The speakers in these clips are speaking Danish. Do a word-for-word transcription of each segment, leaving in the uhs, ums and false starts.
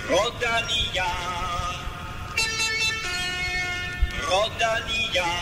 Rodania, Rodania.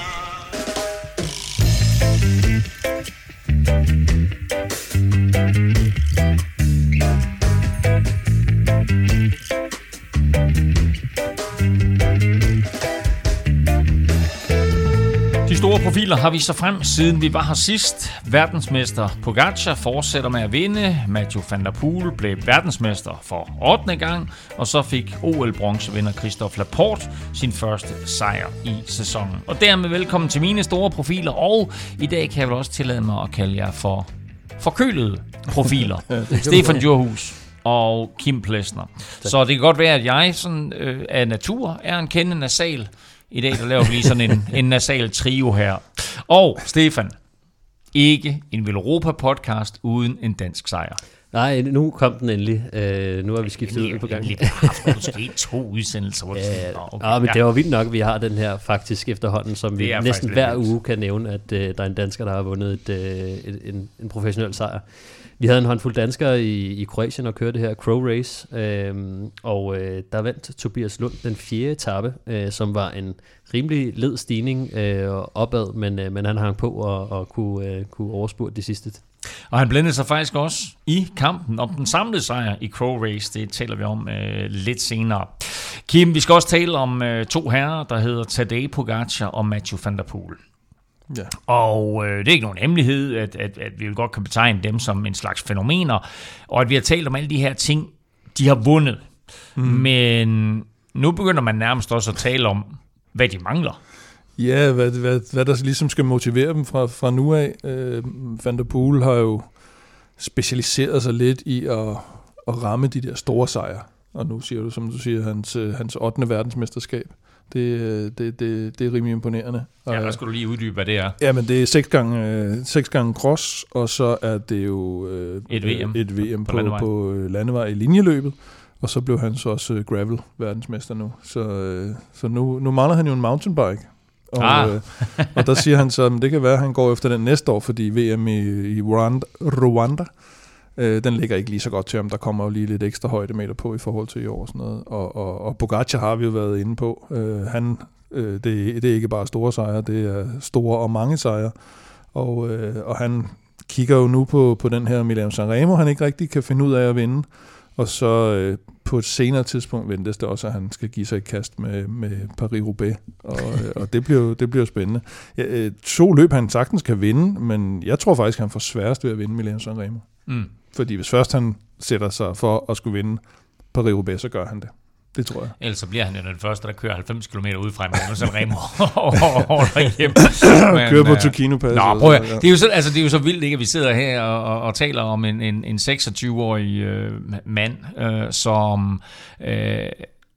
De store profiler har vist sig frem, siden vi var her sidst. Verdensmester Pogačar fortsætter med at vinde. Mathieu van der Poel blev verdensmester for ottende gang. Og så fik O L-bronzevinder Christophe Laporte sin første sejr i sæsonen. Og dermed velkommen til mine store profiler. Og i dag kan jeg vel også tillade mig at kalde jer for forkølede profiler. ja, Stefan Djurhus og Kim Plesner. Så det kan godt være, at jeg sådan, øh, af natur er en kendende nasal. I dag der laver vi lige sådan en, en nasal trio her. Og Stefan, ikke en Velropa-podcast uden en dansk sejr. Nej, nu kom den endelig. Uh, nu har vi skiftet ud på gang. Vi har haft måske to udsendelser. Hvor ja, okay. ja, men det var vildt nok, at vi har den her faktisk efterhånden, som vi næsten hver uge kan nævne, at uh, der er en dansker, der har vundet et, uh, et, en, en professionel sejr. Vi havde en håndfuld danskere i, i Kroatien og kørte det her Crow Race, øhm, og øh, der vandt Tobias Lund den fjerde etape, øh, som var en rimelig led stigning øh, opad, men, øh, men han hang på og, og kunne, øh, kunne overspurte de sidste. Og han blændede sig faktisk også i kampen om den samlede sejr i Crow Race. Det taler vi om øh, lidt senere. Kim, vi skal også tale om øh, to herrer, der hedder Tadej Pogačar og Mathieu van der Poel. Ja. Og øh, det er ikke nogen hemmelighed, at, at, at vi vil godt kan betegne dem som en slags fænomener, og at vi har talt om alle de her ting, de har vundet. Mm. Men nu begynder man nærmest også at tale om, hvad de mangler. Ja, hvad, hvad, hvad der ligesom skal motivere dem fra, fra nu af. Øh, Van der Poel har jo specialiseret sig lidt i at, at ramme de der store sejre. Og nu siger du, som du siger, hans, hans ottende verdensmesterskab. Det, det, det, det er rimelig imponerende. Ja, der skal du lige uddybe, hvad det er. Ja, men det er seks gange, seks gange cross, og så er det jo øh, et V M, et V M på, på, landevej. på landevej i linjeløbet, og så blev han så også gravel verdensmester nu. Så, øh, så nu, nu mangler han jo en mountainbike. Og, ah. øh, og der siger han så, at det kan være, at han går efter den næste år, fordi V M i, i Rwanda, Rwanda Øh, den ligger ikke lige så godt til ham. Der kommer jo lige lidt ekstra højdemeter på i forhold til i år og sådan noget. Og, og, og Pogačar har vi jo været inde på. Øh, han, øh, det, det er ikke bare store sejre, det er store og mange sejre. Og, øh, og han kigger jo nu på, på den her Milano-San Remo, han ikke rigtig kan finde ud af at vinde. Og så øh, på et senere tidspunkt ventes det også, at han skal give sig et kast med, med Paris-Roubaix. Og, og det bliver det bliver spændende. Ja, øh, to løb han sagtens kan vinde, men jeg tror faktisk, at han får sværest ved at vinde Milano-San Remo. Mm. Fordi hvis først han sætter sig for at skulle vinde Paris-Roubaix, så gør han det. Det tror jeg. Ellers så bliver han jo den første, der kører halvfems kilometer ud fra Milano-San Remo og derhjemme. Kører på Turkino Pass. Nå, prøv at, det er jo så, altså det er jo så vildt, ikke, at vi sidder her og, og, og taler om en, en, en seksogtyve-årig øh, mand, øh, som øh,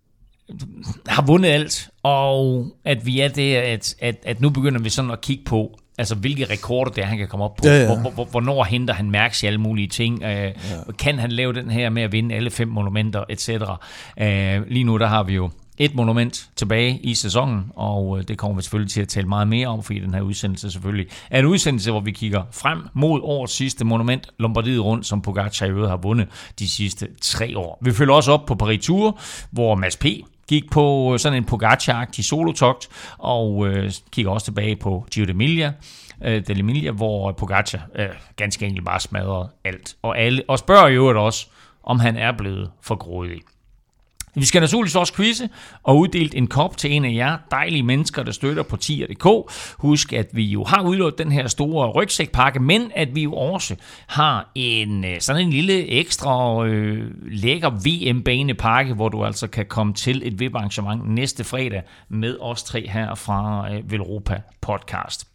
har vundet alt, og at vi er der, at, at, at nu begynder vi sådan at kigge på, altså hvilke rekorder det er, han kan komme op på. Ja, ja. Hvor, hvor, hvornår henter han mærks i alle mulige ting? Øh, ja. Kan han lave den her med at vinde alle fem monumenter, et cetera. Øh, lige nu der har vi jo et monument tilbage i sæsonen, og det kommer vi selvfølgelig til at tale meget mere om, fordi den her udsendelse selvfølgelig er en udsendelse, hvor vi kigger frem mod årets sidste monument, Lombardiet rundt, som Pogačar i øvrigt har vundet de sidste tre år. Vi følger også op på Paris Tour, hvor Mads P. gik på sådan en Pogačar-agtig solotogt, og øh, kigger også tilbage på Giro d'Emilia, øh, d'Emilia, hvor Pogačar øh, ganske enkelt bare smadrede alt og alle, og spørger jo også, om han er blevet for grådig. Vi skal naturligvis også quizze og uddelt en kop til en af jer dejlige mennesker, der støtter på tier punktum d k. Husk, at vi jo har udlået den her store rygsækpakke, men at vi jo også har en sådan en lille ekstra øh, lækker V M-banepakke, hvor du altså kan komme til et V I P-arrangement næste fredag med os tre her fra øh, Velropa Podcast.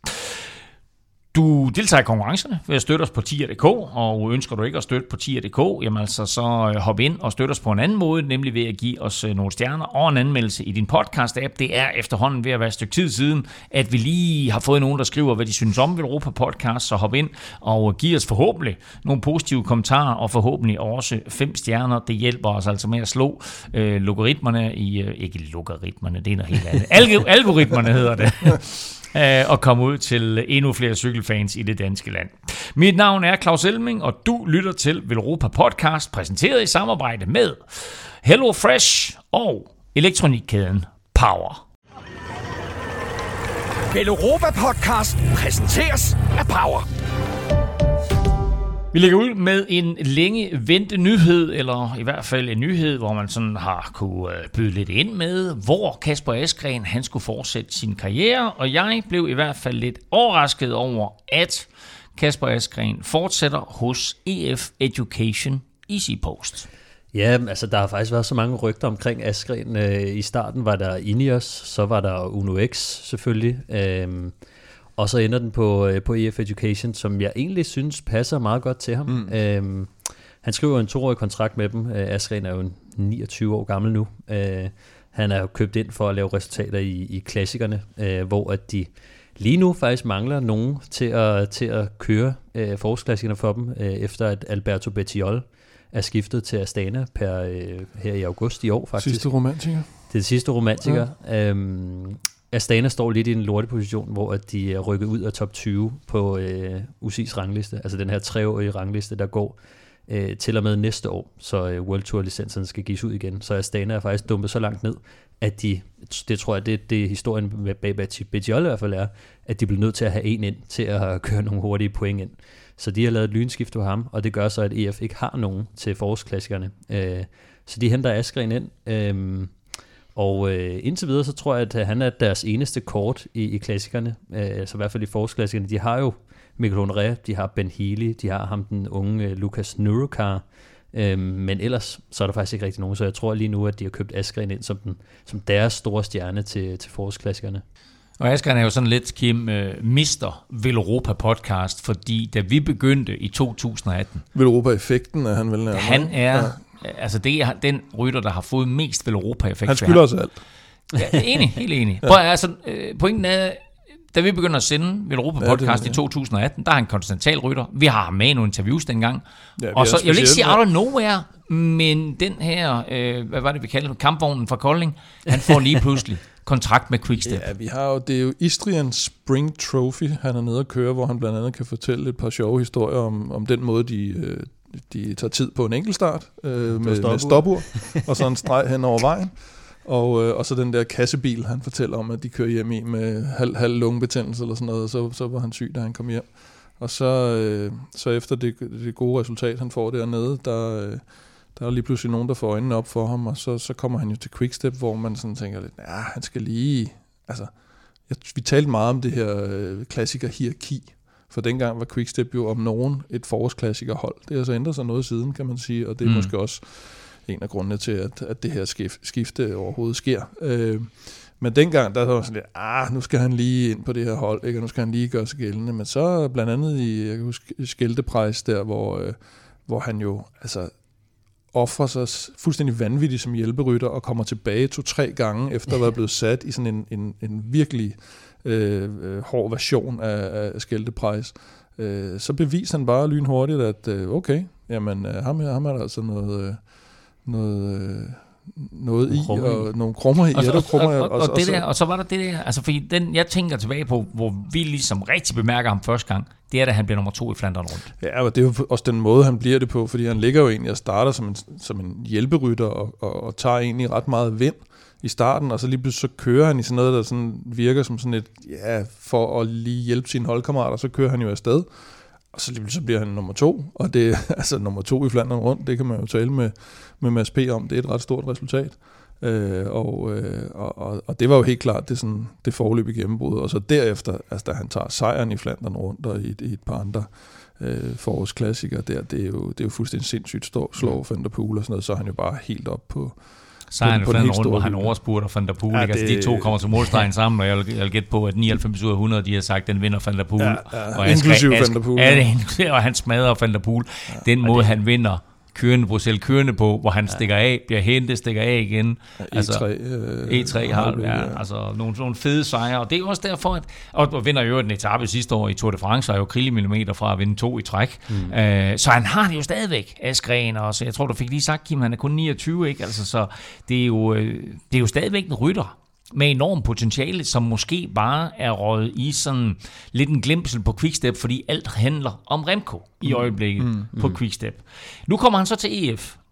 Du deltager i konkurrencerne ved at støtte os på tier punktum d k, og ønsker du ikke at støtte på tier punktum d k, jamen altså så hop ind og støt os på en anden måde, nemlig ved at give os nogle stjerner og en anmeldelse i din podcast-app. Det er efterhånden ved at være et stykke tid siden, at vi lige har fået nogen, der skriver, hvad de synes om Velropa Podcast, så hop ind og giv os forhåbentlig nogle positive kommentarer, og forhåbentlig også fem stjerner. Det hjælper os altså med at slå øh, logaritmerne i, øh, ikke logaritmerne, det er noget helt andet. Alg- algoritmerne hedder det. Og komme ud til endnu flere cykelfans i det danske land. Mit navn er Claus Elming, og du lytter til Velropa Podcast, præsenteret i samarbejde med Hello Fresh og elektronikkæden Power. Veloropa Podcast præsenteres af Power. Vi lægger ud med en længe vente nyhed, eller i hvert fald en nyhed, hvor man sådan har kunne byde lidt ind med, hvor Kasper Asgreen han skulle fortsætte sin karriere, og jeg blev i hvert fald lidt overrasket over, at Kasper Asgreen fortsætter hos E F Education EasyPost. Ja, altså der har faktisk været så mange rygter omkring Asgreen. I starten var der Ineos, så var der Uno X selvfølgelig, øhm, og så ender den på, på E F Education, som jeg egentlig synes passer meget godt til ham. Mm. Øhm, han skriver en toårig kontrakt med dem. Asgreen er jo niogtyve år gammel nu. Øh, han er jo købt ind for at lave resultater i, i klassikerne, øh, hvor at de lige nu faktisk mangler nogen til at, til at køre øh, forårsklassikerne for dem, øh, efter at Alberto Bettiol er skiftet til Astana per, øh, her i august i år faktisk. Sidste romantiker. Det er det sidste romantiker. Ja. Øhm, Astana står lidt i en lorteposition, hvor de er rykket ud af top tyve på øh, U C I's rangliste, altså den her treårige rangliste, der går øh, til og med næste år, så øh, World Tour licenserne skal gives ud igen. Så Astana er faktisk dumpet så langt ned, at de, det tror jeg, det, det historien bag Bettiol i hvert fald er, at de bliver nødt til at have en ind til at køre nogle hurtige point ind. Så de har lavet et lynskift på ham, og det gør så, at E F ikke har nogen til forårsklassikerne. Øh, så de henter Asgreen ind, øh, og øh, indtil videre, så tror jeg, at han er deres eneste kort i, i klassikerne, øh, så i hvert fald i forårsklassikerne. De har jo Mikkel Honoré, de har Ben Healy, de har ham den unge øh, Lucas Nurukar, øh, men ellers så er der faktisk ikke rigtig nogen, så jeg tror lige nu, at de har købt Asgreen ind som, den, som deres store stjerne til, til forårsklassikerne. Og Asgreen er jo sådan lidt, Kim, uh, mister Veloropa podcast, fordi da vi begyndte i to tusind atten... Veloropa-effekten er han vel nærmere. Han er, ja. altså det er den rytter, der har fået mest Veloropa-effekt. Han skylder os alt. Ja, enig, helt enig. Ja. Prøv, altså, pointen er, da vi begynder at sende Veloropa podcast ja, i to tusind atten, der er han kontinental rytter. Vi har ham med i nogle interviews dengang. Ja, og så, jeg vil ikke sige out of nowhere, men den her, øh, hvad var det vi kaldte, kampvognen fra Kolding, han får lige pludselig kontrakt med Quickstep. Ja, vi har jo, det er jo Istrian Spring Trophy, han er nede at køre, hvor han blandt andet kan fortælle et par sjove historier om, om den måde, de, de tager tid på en enkeltstart øh, med, med stopur, og så en streg hen over vejen. Og, øh, og så den der kassebil, han fortæller om, at de kører hjem i med halv, halv lungebetændelse eller sådan noget, og så, så var han syg, da han kom hjem. Og så, øh, så efter det, det gode resultat, han får dernede, der, øh, der er lige pludselig nogen, der får øjnene op for ham, og så, så kommer han jo til Quickstep, hvor man sådan tænker lidt, ja, han skal lige... Altså, jeg, vi talte meget om det her øh, klassiker-hierarki, for dengang var Quickstep jo om nogen et forårsklassikerhold. Det har så ændret sig noget siden, kan man sige, og det er mm. måske også en af grundene til, at, at det her skif, skifte overhovedet sker. Øh, men dengang, der var sådan lidt, ah, nu skal han lige ind på det her hold, ikke? Og nu skal han lige gøre sig gældende. Men så blandt andet i, jeg kan huske, Skjeldeprejs der, hvor, øh, hvor han jo altså offrer sig fuldstændig vanvittigt som hjælperytter og kommer tilbage to-tre gange efter at være blevet sat i sådan en, en, en virkelig øh, øh, hård version af, af Skjeldeprejs. Øh, så beviser han bare lynhurtigt, at øh, okay, jamen øh, ham her, ham er der altså noget... Øh, noget, noget i, og nogle krummer i. Og, ja, og, krummer, og, og, og, og, og, det så, der, og så var der det der, altså fordi den, jeg tænker tilbage på, hvor vi ligesom rigtig bemærker ham første gang, det er, da han bliver nummer to i Flandern rundt. Ja, og det er jo også den måde, han bliver det på, fordi han ligger jo egentlig og starter som en, som en hjælperytter, og, og, og tager egentlig ret meget vind i starten, og så lige pludselig så kører han i sådan noget, der sådan virker som sådan et, ja, for at lige hjælpe sine holdkammerater, så kører han jo afsted. Og så, så bliver han nummer to, og det er altså nummer to i Flandern rundt, det kan man jo tale med, med Mads P. om, det er et ret stort resultat. Øh, og, øh, og, og det var jo helt klart det, sådan, det forløb i gennembrud, og så derefter, altså da han tager sejren i Flandern rundt, og i, i et par andre øh, forårsklassikere der, det er, jo, det er jo fuldstændig sindssygt stå, slå Van der Poel og sådan noget, så er han jo bare helt op på... Sejren i Flandern rundt, hvor han overspurter Van der Poel. Ja, altså, de to kommer til målstregen sammen, og jeg vil, jeg vil gætte på, at nioghalvfems ud af hundrede, de har sagt, den vinder Van der Poel. Ja, ja, og inklusive Van der Poel. Ja, og han smadrer Van der Poel. Ja, den måde, han vinder kørende Bruxelles kørende på, hvor han ja. stikker af, bliver hentet, stikker af igen. Ja, altså, E tre, øh, E tre har ja, ja. altså nogle, nogle fede sejre, og det er også derfor, at og, og vinder jo en etape sidste år i Tour de France, og er jo krillemillimeter fra at vinde to i træk. Mm. Øh, så han har det jo stadigvæk, Asgreen, og så jeg tror, du fik lige sagt, Kim, han er kun niogtyve, ikke? Altså, så det er jo, det er jo stadigvæk en rytter med enormt potentiale, som måske bare er røget i sådan lidt en glemsel på Quickstep, fordi alt handler om Remco i øjeblikket mm, mm, på Quickstep. Nu kommer han så til E F,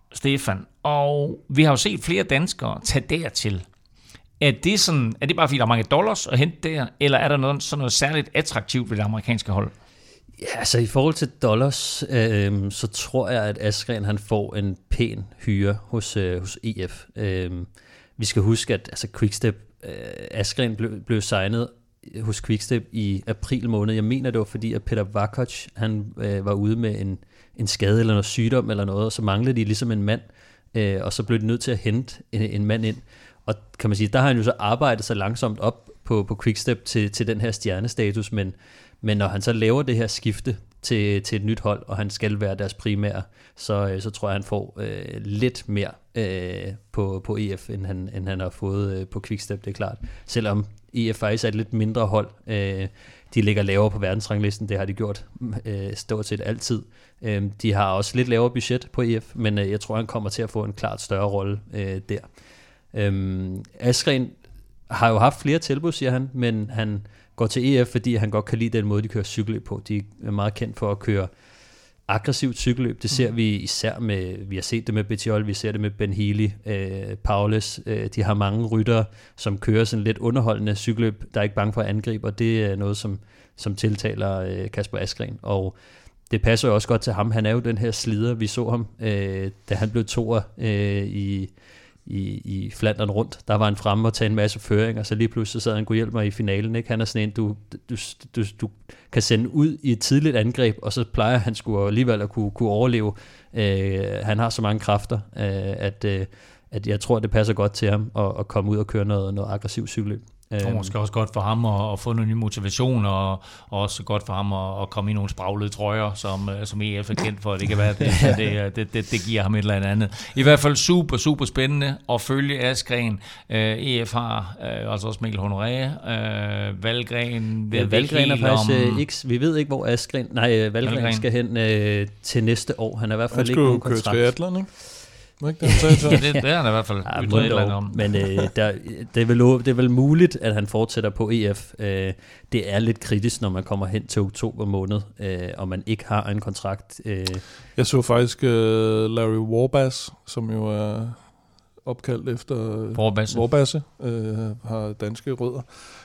Stefan, og vi har jo set flere danskere tage dertil. Er det, sådan, er det bare fordi, der er mange dollars at hente der, eller er der noget, sådan noget særligt attraktivt ved det amerikanske hold? Ja, altså i forhold til dollars, øh, så tror jeg, at Askren han får en pæn hyre hos, øh, hos E F. Øh, vi skal huske, at altså, Quickstep, øh, Askren blev, blev signet hos Quickstep i april måned. Jeg mener, det var fordi, at Peter Vakoc, han øh, var ude med en, en skade eller noget sygdom eller noget, og så manglede de ligesom en mand, øh, og så blev de nødt til at hente en, en mand ind. Og kan man sige, der har han jo så arbejdet så langsomt op på, på Quickstep til, til den her stjernestatus, men, men når han så laver det her skifte til, til et nyt hold, og han skal være deres primære, så, så tror jeg, han får øh, lidt mere øh, på, på E F, end han, end han har fået øh, på Quickstep, det er klart. Selvom E F faktisk er et lidt mindre hold. Øh, de ligger lavere på verdensranglisten, det har de gjort øh, stort set altid. Øh, de har også lidt lavere budget på E F, men øh, jeg tror, han kommer til at få en klart større rolle øh, der. Øhm, Askren har jo haft flere tilbud, siger han, men han går til E F, fordi han godt kan lide den måde, de kører cykelløb på. De er meget kendt for at køre aggressivt cykelløb. Det ser vi især med, vi har set det med Bettiol, vi ser det med Ben Healy, øh, Paulus. Øh, de har mange ryttere, som kører sådan lidt underholdende cykelløb, der er ikke bange for at angribe, og det er noget, som, som tiltaler øh, Kasper Askren. Og det passer jo også godt til ham. Han er jo den her slider. Vi så ham, øh, da han blev toer øh, i i, i Flandern rundt. Der var han fremme og tage en masse føring, og så lige pludselig sad han kunne hjælpe mig i finalen. Ikke? Han er sådan en, du, du, du, du kan sende ud i et tidligt angreb, og så plejer han sgu alligevel at kunne, kunne overleve. Øh, han har så mange kræfter, øh, at, øh, at jeg tror, det passer godt til ham at, at komme ud og køre noget, noget aggressivt cykelløb. Det er måske også godt for ham at, at få noget ny motivation, og, og også godt for ham at, at komme i nogle spraglede trøjer, som, som E F er kendt for. Det kan være, det, det, det, det, det giver ham et eller andet. I hvert fald super, super spændende at følge Askren. Uh, E F har uh, altså også Mikkel Honoré, uh, Valgren. Ja, Valgren er faktisk om... ikke, vi ved ikke, hvor Askren, nej, Valgren, Valgren. skal hen uh, til næste år. Han er i hvert fald ikke nogen kontrakt. Han skal jo køre triathlon, ikke? ja, det, det er han i hvert fald ja, ytret et eller andet om. Men øh, der, det, er vel, det er vel muligt, at han fortsætter på E F. Øh, det er lidt kritisk, når man kommer hen til oktober måned, øh, og man ikke har en kontrakt. Øh. Jeg så faktisk uh, Larry Warbasse, som jo er opkaldt efter Warbasse, Warbasse øh, har danske rødder.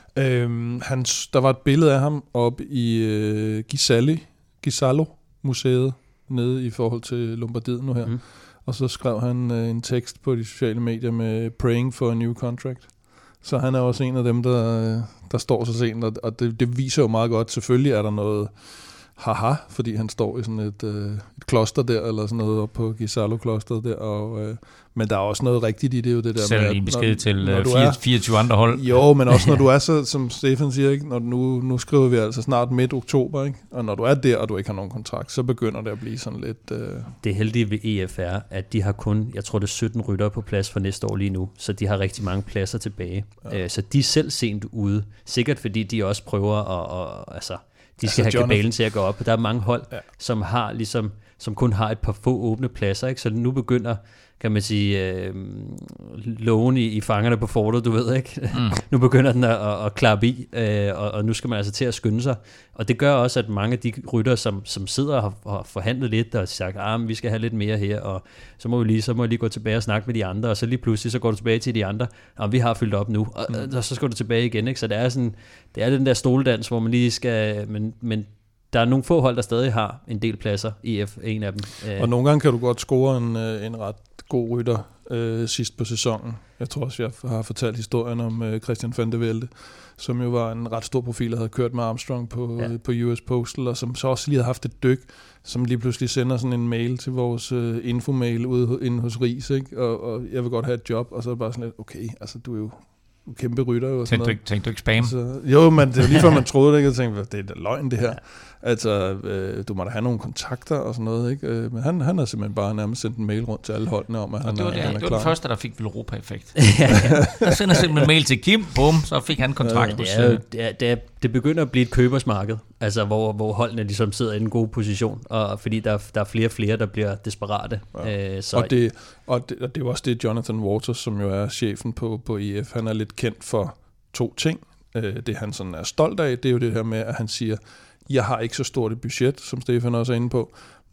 Øh, han, der var et billede af ham oppe i øh, Gisalli, Gisallo-museet, nede i forhold til Lombardiet nu her. Mm. Og så skrev han øh, en tekst på de sociale medier med praying for a new contract. Så han er også en af dem, der, der står så sent, og, og det, det viser jo meget godt. Selvfølgelig er der noget haha, fordi han står i sådan et, øh, et kloster der, eller sådan noget oppe på Gisalo-klosteret der, og, øh, men der er også noget rigtigt i det, jo det der selv med, at, en besked når, til når fire, fireogtyve andre hold. Jo, men også når du er så, som Stefan siger, ikke? Når nu, nu skriver vi altså snart midt oktober, ikke? Og når du er der, og du ikke har nogen kontrakt, så begynder det at blive sådan lidt... Øh... Det heldige ved E F er, at de har kun, jeg tror det er sytten ryttere på plads for næste år lige nu, så de har rigtig mange pladser tilbage. Ja. Så de er selv sent ude, sikkert fordi de også prøver at... at altså, de skal altså have kabalen til at gå op. Der er mange hold, ja. som har ligesom, som kun har et par få åbne pladser, ikke? Så nu begynder, kan man sige, øh, lågen i, i fangerne på fortet, du ved ikke. Mm. Nu begynder den at, at, at klappe i, øh, og, og nu skal man altså til at skynde sig. Og det gør også, at mange af de rytter, som, som sidder og har, har forhandlet lidt og sagt, ah, vi skal have lidt mere her, og så må vi lige, så må vi lige gå tilbage og snakke med de andre, og så lige pludselig så går du tilbage til de andre, og vi har fyldt op nu, og, mm. og så skal du tilbage igen, ikke? Så det er sådan, det er den der stoledans, hvor man lige skal, men, men der er nogle få hold, der stadig har en del pladser. E F er en af dem. Og nogle gange kan du godt score en, en ret god rytter øh, sidst på sæsonen. Jeg tror også, jeg har fortalt historien om øh, Christian van der Velde, som jo var en ret stor profil, der havde kørt med Armstrong på, ja. øh, på U S Postal, og som så også lige havde haft et dyk, som lige pludselig sender sådan en mail til vores øh, infomail ude inde hos Ries, ikke? Og, og jeg vil godt have et job, og så er det bare sådan lidt, okay, altså du er jo kæmpe rytter. Og tænkte, du ikke, tænkte du ikke spam? Så, jo, men det var lige før man troede det, ikke? Jeg tænkte, det er da løgn det her. Ja. Altså, øh, du må da have nogle kontakter og sådan noget, ikke? Men han, han har simpelthen bare nærmest sendt en mail rundt til alle holdene om, at han, det var, er, det, han er det klar. var det første, der fik Velropa-effekt. ja, ja. Der sender simpelthen en mail til Kim, bum, så fik han kontrakt. Ja, det, er jo, det, er, det, er, det begynder at blive et købersmarked, altså hvor, hvor holdene ligesom sidder i en god position, og fordi der, der er flere og flere, der bliver desperate. Ja. Øh, så og, det, og, det, og det er også det, Jonathan Waters, som jo er chefen på, på E F, han er lidt kendt for to ting. Det han sådan er stolt af, det er jo det her med, at han siger, jeg har ikke så stort et budget, som Stefan også er inde på,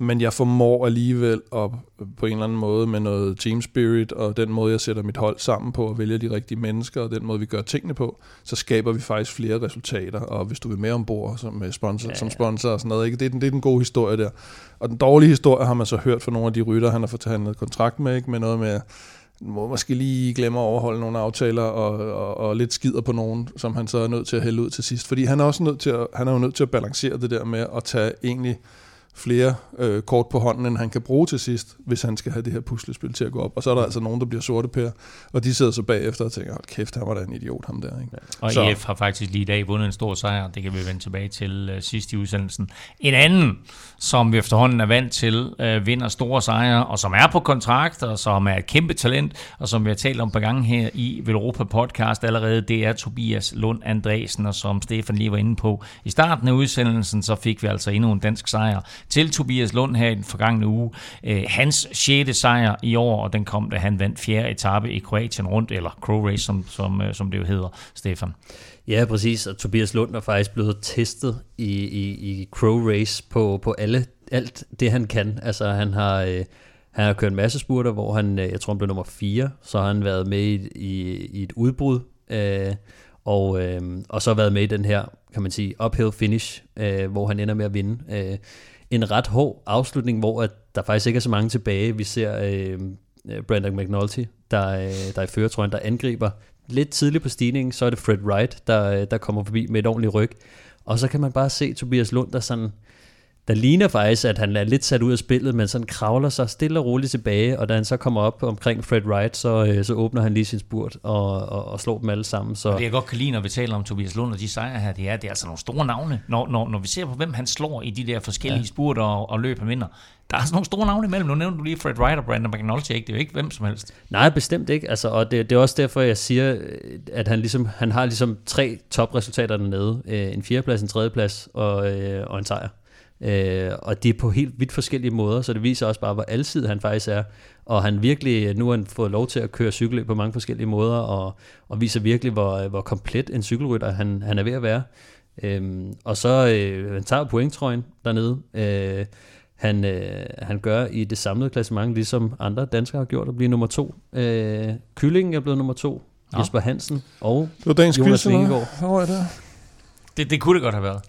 men jeg formår alligevel at på en eller anden måde med noget team spirit, og den måde, jeg sætter mit hold sammen på, og vælger de rigtige mennesker, og den måde, vi gør tingene på, så skaber vi faktisk flere resultater, og hvis du vil med ombord som sponsor, ja, ja. som sponsor og sådan noget, ikke? Det, er den, det er den gode historie der. Og den dårlige historie har man så hørt fra nogle af de rytter, han har forhandlet kontrakt med, ikke? Med noget med, må måske lige glemme at overholde nogle aftaler, og, og, og lidt skider på nogen, som han så er nødt til at hælde ud til sidst. Fordi han er også nødt til at, han er jo nødt til at balancere det der med at tage egentlig flere øh, kort på hånden, end han kan bruge til sidst, hvis han skal have det her puslespil til at gå op. Og så er der altså nogen, der bliver sorte pære, og de sidder så bagefter og tænker, hold kæft, han var da en idiot, ham der. Ikke? Ja. Og så. E F har faktisk lige i dag vundet en stor sejr, det kan vi vende tilbage til uh, sidst i udsendelsen. En anden, som vi efterhånden er vant til, uh, vinder store sejre, og som er på kontrakt, og som er et kæmpe talent, og som vi har talt om på gang her i Velropa Podcast allerede, det er Tobias Lund Andresen, og som Stefan lige var inde på i starten af udsendelsen, så fik vi altså endnu en dansk sejr til Tobias Lund her i den forgangne uge. Eh, hans sjette sejr i år, og den kom, da han vandt fjerde etape i Kroatien rundt, eller Crow Race, som, som, som det jo hedder, Stefan. Ja, præcis, og Tobias Lund er faktisk blevet testet i, i, i Crow Race på, på alle, alt det, han kan. Altså, han har, øh, han har kørt en masse spurter, hvor han, jeg tror, han blev nummer fire, så har han været med i, i, i et udbrud, øh, og, øh, og så været med i den her, kan man sige, uphill finish, øh, hvor han ender med at vinde. Øh, En ret hård afslutning, hvor at der faktisk ikke er så mange tilbage. Vi ser øh, Brandon McNulty, der, øh, der er i førertrøjen, der angriber lidt tidligt på stigningen. Så er det Fred Wright, der, der kommer forbi med et ordentligt ryg. Og så kan man bare se Tobias Lund, der sådan... Der ligner faktisk, at han er lidt sat ud af spillet, men sådan kravler sig stille og roligt tilbage, og da han så kommer op omkring Fred Wright, så, øh, så åbner han lige sin spurt og, og, og slår dem alle sammen. Så. Og det jeg godt kan lide, når vi taler om Tobias Lund og de sejre her, det er, det er altså nogle store navne. Når, når, når vi ser på, hvem han slår i de der forskellige ja. spurter og, og løb han vinder, der er altså nogle store navne imellem. Nu nævner du lige Fred Wright og Brandon McNulty, ikke? Det er jo ikke hvem som helst. Nej, bestemt ikke. Altså, og det, det er også derfor, jeg siger, at han, ligesom, han har ligesom tre topresultater dernede. En fjerdeplads, en tredjeplads og, og en sejr. Øh, og det er på helt vidt forskellige måder, så det viser også bare, hvor alsidig han faktisk er, og han virkelig, nu har han fået lov til at køre cykelløb på mange forskellige måder, og, og viser virkelig, hvor, hvor komplet en cykelrytter han, han er ved at være. Øh, og så øh, han tager pointtrøjen dernede. Øh, han, øh, han gør i det samlede klassement, ligesom andre danskere har gjort, at blive nummer to. Øh, Kyllingen er blevet nummer to, ja. Jesper Hansen og det var dagens Jonas Vingegaard. Hvor er det? Det, det kunne det godt have været.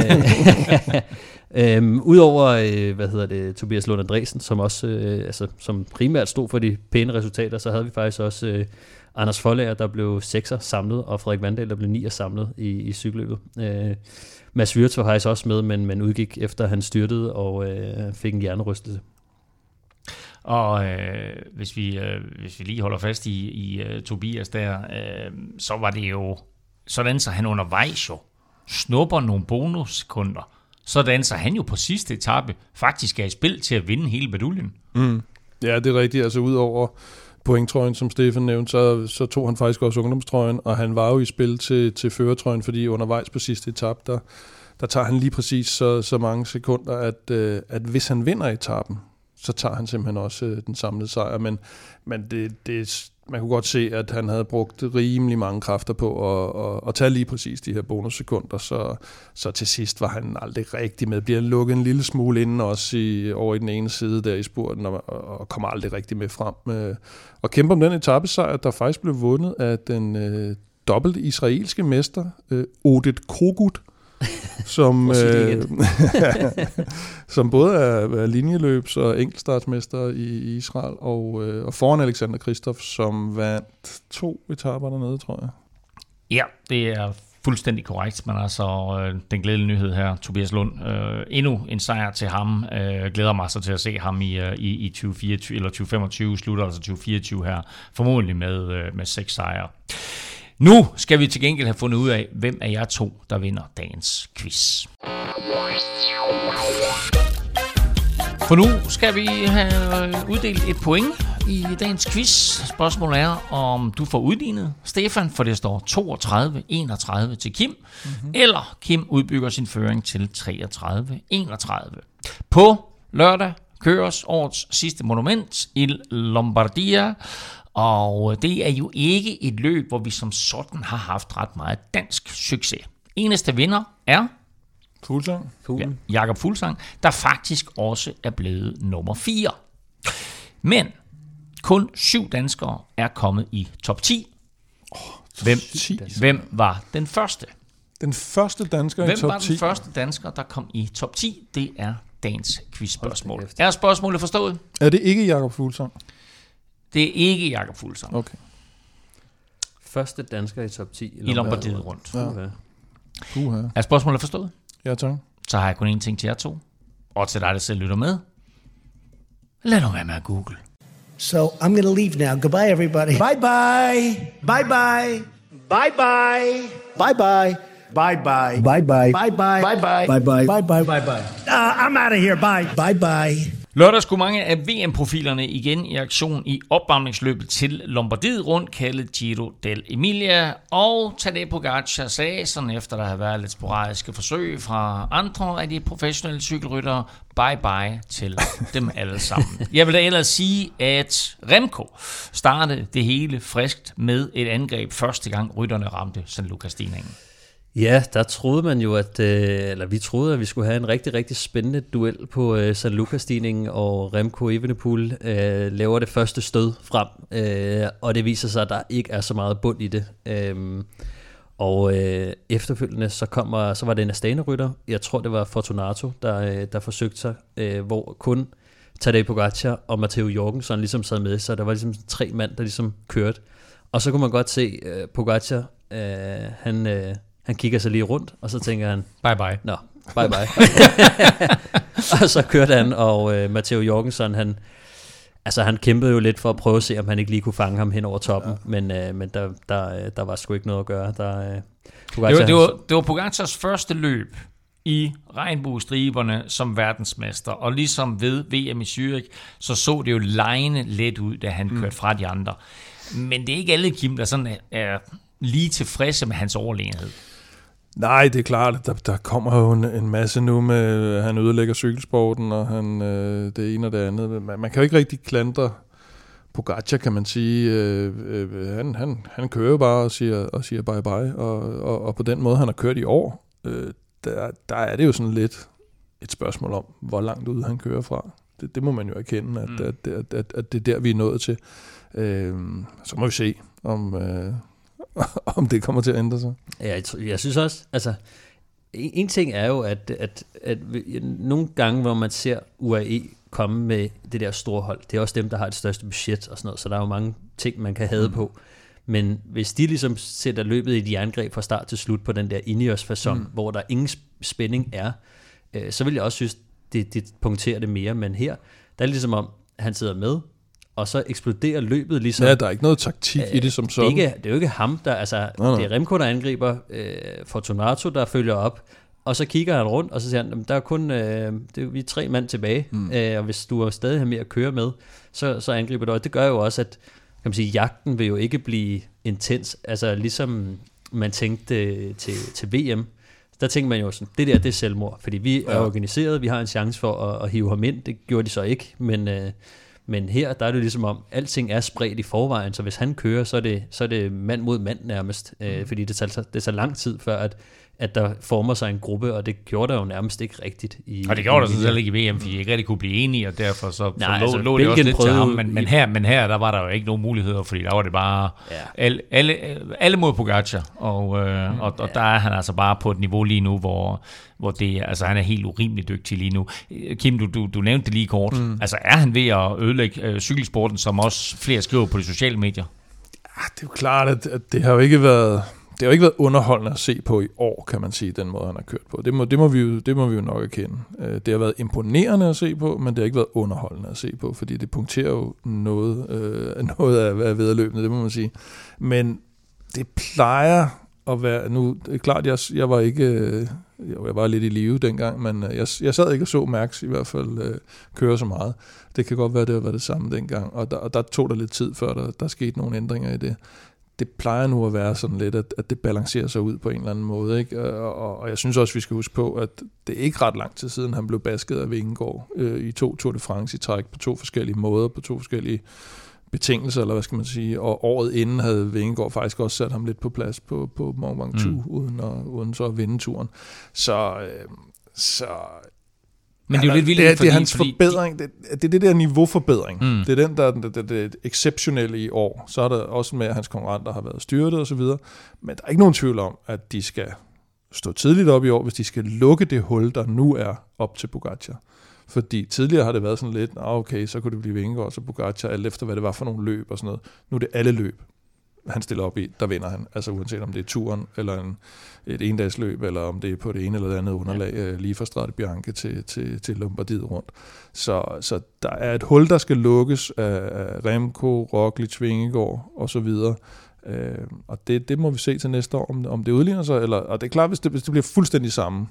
Ja. øhm, Udover øh, hvad hedder det, Tobias Lund Andresen, som også øh, altså, som primært stod for de pæne resultater, så havde vi faktisk også øh, Anders Foldager, der blev sekser samlet, og Frederik Vandal, der blev nier samlet i, i cykelløbet. Øh, Mads Wirtz var faktisk også med, men, men udgik efter han styrtede og øh, fik en hjernerystelse. Og øh, hvis, vi, øh, hvis vi lige holder fast i, i uh, Tobias der, øh, så var det jo sådan, så han undervejs jo snupper nogle bonussekunder, sådan så han jo på sidste etape faktisk er i spil til at vinde hele medaljen. Mm. Ja, det er rigtigt. Altså udover pointtrøjen, som Stefan nævnte, så, så tog han faktisk også ungdomstrøjen, og han var jo i spil til, til førertrøjen, fordi undervejs på sidste etape, der, der tager han lige præcis så, så mange sekunder, at, øh, at hvis han vinder etappen, så tager han simpelthen også øh, den samlede sejr. Men, men det, det, man kunne godt se, at han havde brugt rimelig mange kræfter på at, at, at tage lige præcis de her bonussekunder, så, så til sidst var han aldrig rigtig med. Bliver lukket en lille smule inden også i, over i den ene side der i spurten, og, og kommer aldrig rigtig med frem. Øh, og kæmper om den etapesejr, der faktisk blev vundet af den øh, dobbelt israelske mester, øh, Oded Kogut, som, øh, som både er, er linjeløbs- og enkeltstartsmester i Israel, og, øh, og foran Alexander Kristoff, som vandt to etaper dernede, tror jeg. Ja, det er fuldstændig korrekt, men altså øh, den glædelige nyhed her, Tobias Lund, øh, endnu en sejr til ham. Øh, glæder mig så til at se ham i, øh, i, i tyve fireogtyve, eller tyve femogtyve, slutter altså tyve fireogtyve her, formodentlig med, øh, med seks sejre. Nu skal vi til gengæld have fundet ud af, hvem af jer to, der vinder dagens quiz. For nu skal vi have uddelt et point i dagens quiz. Spørgsmålet er, om du får udlignet Stefan, for det står toogtredive enogtredive til Kim, mm-hmm. eller Kim udbygger sin føring til treogtredive enogtredive. På lørdag køres årets sidste monument, Il Lombardia, og det er jo ikke et løb, hvor vi som sådan har haft ret meget dansk succes. Eneste vinder er Fuglsang. Ja, Jakob Fuglsang, der faktisk også er blevet nummer fire. Men kun syv danskere er kommet i top ti. Oh, hvem, hvem var den første? Den første dansker hvem i top ti? Hvem var den første dansker, der kom i top ti? Det er dagens quizspørgsmål. Er spørgsmålet forstået? Er det ikke Jakob Fuglsang? Det er ikke Jakob Fuglsang. Okay. Første dansker i top ti. I Lombardiet rundt. Ja. Okay. Uh-huh. Er spørgsmålet forstået? Ja, tak. Så har jeg kun én ting til jer to. Og til dig, der selv lytter med. Lad nu være med at google. So I'm going to leave now. Goodbye, everybody. Bye bye. Bye bye. Bye bye. Bye bye. Bye bye. Bye bye. Bye bye. Bye bye. Bye bye. Bye bye. Bye bye. Uh, I'm out of here. Bye. Bye bye. Lørdag skulle mange af V M-profilerne igen i aktion i opvarmningsløbet til Lombardiet rundt, kaldet Giro dell'Emilia, og Tadej Pogačar sagde, sådan efter der havde været lidt sporadiske forsøg fra andre af de professionelle cykelryttere, bye bye til dem alle sammen. Jeg vil da ellers sige, at Remco startede det hele friskt med et angreb første gang rytterne ramte San Luca-stigningen. Ja, der troede man jo, at, eller vi troede, at vi skulle have en rigtig, rigtig spændende duel på San Luca-stigningen, og Remco Evenepoel øh, laver det første stød frem, øh, og det viser sig, at der ikke er så meget bund i det. Øh, og øh, efterfølgende, så, kommer, så var det en Astana-rytter, jeg tror, det var Fortunato, der, der forsøgte sig, øh, hvor kun Tadej Pogačar og Matteo Jorgensen ligesom sad med, så der var ligesom tre mand, der ligesom kørte. Og så kunne man godt se, øh, Pogačar, øh, han... Øh, Han kigger sig lige rundt, og så tænker han... Bye bye. Nå, bye bye. Og så kørte han, og øh, Matteo Jorgensen, han, altså, han kæmpede jo lidt for at prøve at se, om han ikke lige kunne fange ham hen over toppen. Ja. Men, øh, men der, der, der var sgu ikke noget at gøre. Der, øh, det, var, det, var, det var Pogacars første løb i regnbuestriberne som verdensmester. Og ligesom ved V M i Zürich, så så det jo lejende let ud, da han mm. kørte fra de andre. Men det er ikke alle, Kim, der sådan er, er lige tilfredse med hans overlegenhed. Nej, det er klart, der, der kommer jo en, en masse nu med, at han ødelægger cykelsporten, og han, øh, det ene og det andet. Man, man kan jo ikke rigtig klandre Pogačar, kan man sige. Øh, øh, han, han, han kører jo bare og siger, og siger bye bye, og, og, og på den måde, han har kørt i år, øh, der, der er det jo sådan lidt et spørgsmål om, hvor langt ud han kører fra. Det, det må man jo erkende, at, mm. at, at, at, at det er der, vi er nået til. Øh, så må vi se, om... Øh, om det kommer til at ændre sig. Ja, jeg, jeg synes også, altså, en, en ting er jo, at, at, at, at nogle gange, hvor man ser U A E komme med det der store hold, det er også dem, der har det største budget og sådan noget, så der er jo mange ting, man kan have mm. på. Men hvis de ligesom sætter løbet i et jerngreb fra start til slut på den der Ineos-facon, mm. hvor der ingen spænding er, øh, så vil jeg også synes, det, det punkterer det mere. Men her, der er ligesom om, han sidder med, og så eksploderer løbet ligesom... Ja, der er ikke noget taktik øh, i det som sådan. Det er, ikke, det er jo ikke ham, der... Altså, nej, nej. Det er Remco, der angriber, øh, Fortunato, der følger op, og så kigger han rundt, og så siger han, der er kun... Øh, det er, vi er tre mand tilbage, mm. øh, og hvis du er stadig har mere at køre med, så, så angriber du. Og det gør jo også, at kan man sige, jagten vil jo ikke blive intens. Altså, ligesom man tænkte til, til V M, der tænkte man jo sådan, det der, det er selvmord, fordi vi er organiseret, vi har en chance for at, at hive ham ind. Det gjorde de så ikke, men... Øh, Men her, der er det ligesom om, alting er spredt i forvejen, så hvis han kører, så er det, så er det mand mod mand nærmest, mm. øh, fordi det tager, det tager lang tid før, at, at der former sig en gruppe, og det gjorde der jo nærmest ikke rigtigt. I, og det gjorde der så selv ikke i V M, fordi I ikke rigtig kunne blive enige, og derfor så, Nej, så lå, altså, lå det også lidt til ham, men, i, men, her, men her, der var der jo ikke nogen muligheder, fordi der var det bare ja. alle, alle, alle mod Pogačar, og, øh, mm, og, og ja. der er han altså bare på et niveau lige nu, hvor, hvor det, altså, han er helt urimeligt dygtig lige nu. Kim, du, du, du nævnte det lige kort. Mm. Altså er han ved at ødelægge øh, cykelsporten, som også flere skriver på de sociale medier? Ja, det er jo klart, at, at det har jo ikke været... Det har jo ikke været underholdende at se på i år, kan man sige, den måde, han har kørt på. Det må, det må, vi, jo, det må vi jo nok erkende. Det har været imponerende at se på, men det har ikke været underholdende at se på, fordi det punkterer jo noget, øh, noget af, af vedløbende, det må man sige. Men det plejer at være... Nu, det er klart, jeg, jeg var ikke... Jeg var lidt i live dengang, men jeg, jeg sad ikke og så Max i hvert fald øh, køre så meget. Det kan godt være, det var det samme dengang, og der, og der tog der lidt tid, før der, der skete nogle ændringer i det. Det plejer nu at være sådan lidt, at, at det balancerer sig ud på en eller anden måde, ikke? Og, og, og jeg synes også, vi skal huske på, at det er ikke ret lang tid siden, han blev basket af Vingegaard øh, i to Tour de France i træk på to forskellige måder, på to forskellige betingelser, eller hvad skal man sige, og året inden havde Vingegaard faktisk også sat ham lidt på plads på, på Mont Ventoux, mm. uden, at, uden så at vinde turen. Så, øh, så men det er jo lidt vildt, det er, fordi, det er hans fordi forbedring, det, det er det der niveauforbedring. Mm. Det er den, der er det, det, det exceptionelle i år. Så er der også med, at hans konkurrenter har været styrtet og så videre, men der er ikke nogen tvivl om, at de skal stå tidligt op i år, hvis de skal lukke det hul, der nu er op til Pogacar. Fordi tidligere har det været sådan lidt, okay, så kunne det blive Vingegaard og så Pogacar, alt efter hvad det var for nogle løb og sådan noget. Nu er det alle løb, han stiller op i, der vinder han. Altså uanset om det er turen, eller en, et endagsløb, eller om det er på det ene eller det andet underlag, ja. lige fra Strade Bianche til, til, til Lombardiet rundt. Så, så der er et hul, der skal lukkes af, af Remco, Roglic, Vingegaard og så videre. Øh, og det, det må vi se til næste år, om, om det udligner sig, eller, og det er klart, hvis det, hvis det bliver fuldstændig samme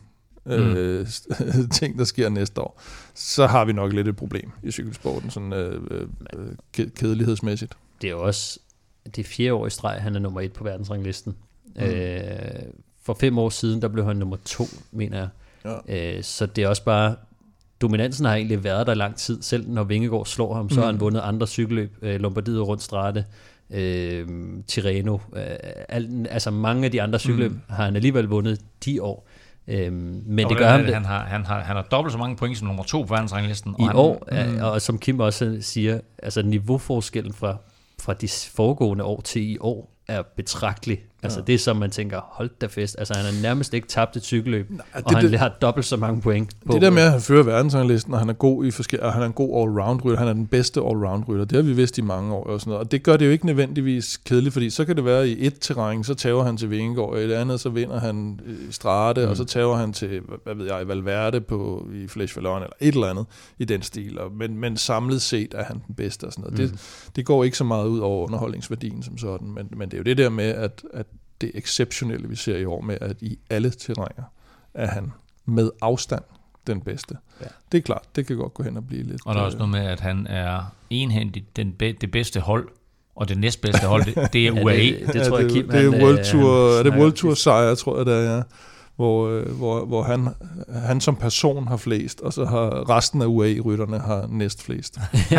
øh, mm. ting, der sker næste år, så har vi nok lidt et problem i cykelsporten, sådan øh, øh, kedelighedsmæssigt. Det er jo også det er fjerde år i streg, han er nummer et på verdensranglisten. Mm. Øh, for fem år siden, der blev han nummer to, mener jeg. Ja. Øh, så det er også bare, dominansen har egentlig været der lang tid. Selv når Vingegaard slår ham, så mm. har han vundet andre cykelløb, øh, Lombardiet rundt Strade, øh, Tirreno, øh, al, altså mange af de andre cykelløb mm. har han alligevel vundet de år. Øhm, men og det gør han, han har han har han har dobbelt så mange point som nummer to på verdensranglisten i og han, år, mm. og som Kim også siger, altså niveauforskellen fra fra de foregående år til i år er betragtelig. Altså ja. Det er som man tænker, hold da fest. Altså han har nærmest ikke tabt et cykelløb, Nej, det, og han det, har dobbelt så mange point. På, det der med, at han fører verdensranglisten, og han er god i forskellige, og han er en god all-round-rytter, han er den bedste all-round-rytter, det har vi vidst i mange år og sådan noget. Og det gør det jo ikke nødvendigvis kedeligt, fordi så kan det være i et terræn, så tager han til Vingegaard, og i det andet, så vinder han i Strade, mm. og så tager han til, hvad ved jeg, Valverde på, i Flèche Wallonne, eller et eller andet i den stil. Og, men, men samlet set er han den bedste og sådan noget. Mm. Det, det går ikke så meget ud over underholdningsværdien som sådan, men, men det er jo det der med, at, at det exceptionelle, vi ser i år med, at i alle terrænger er han med afstand den bedste. Ja. Det er klart, det kan godt gå hen og blive lidt... Og der er også noget med, at han er enhændigt den be- det bedste hold, og det næstbedste hold, det, det er U A E. Ja, det, det tror jeg, Kim, det, det er World Tour, er det World Tour sejr, tror jeg, det er, ja. Hvor, hvor, hvor han, han som person har flest, og så har resten af U A E-rytterne har næst flest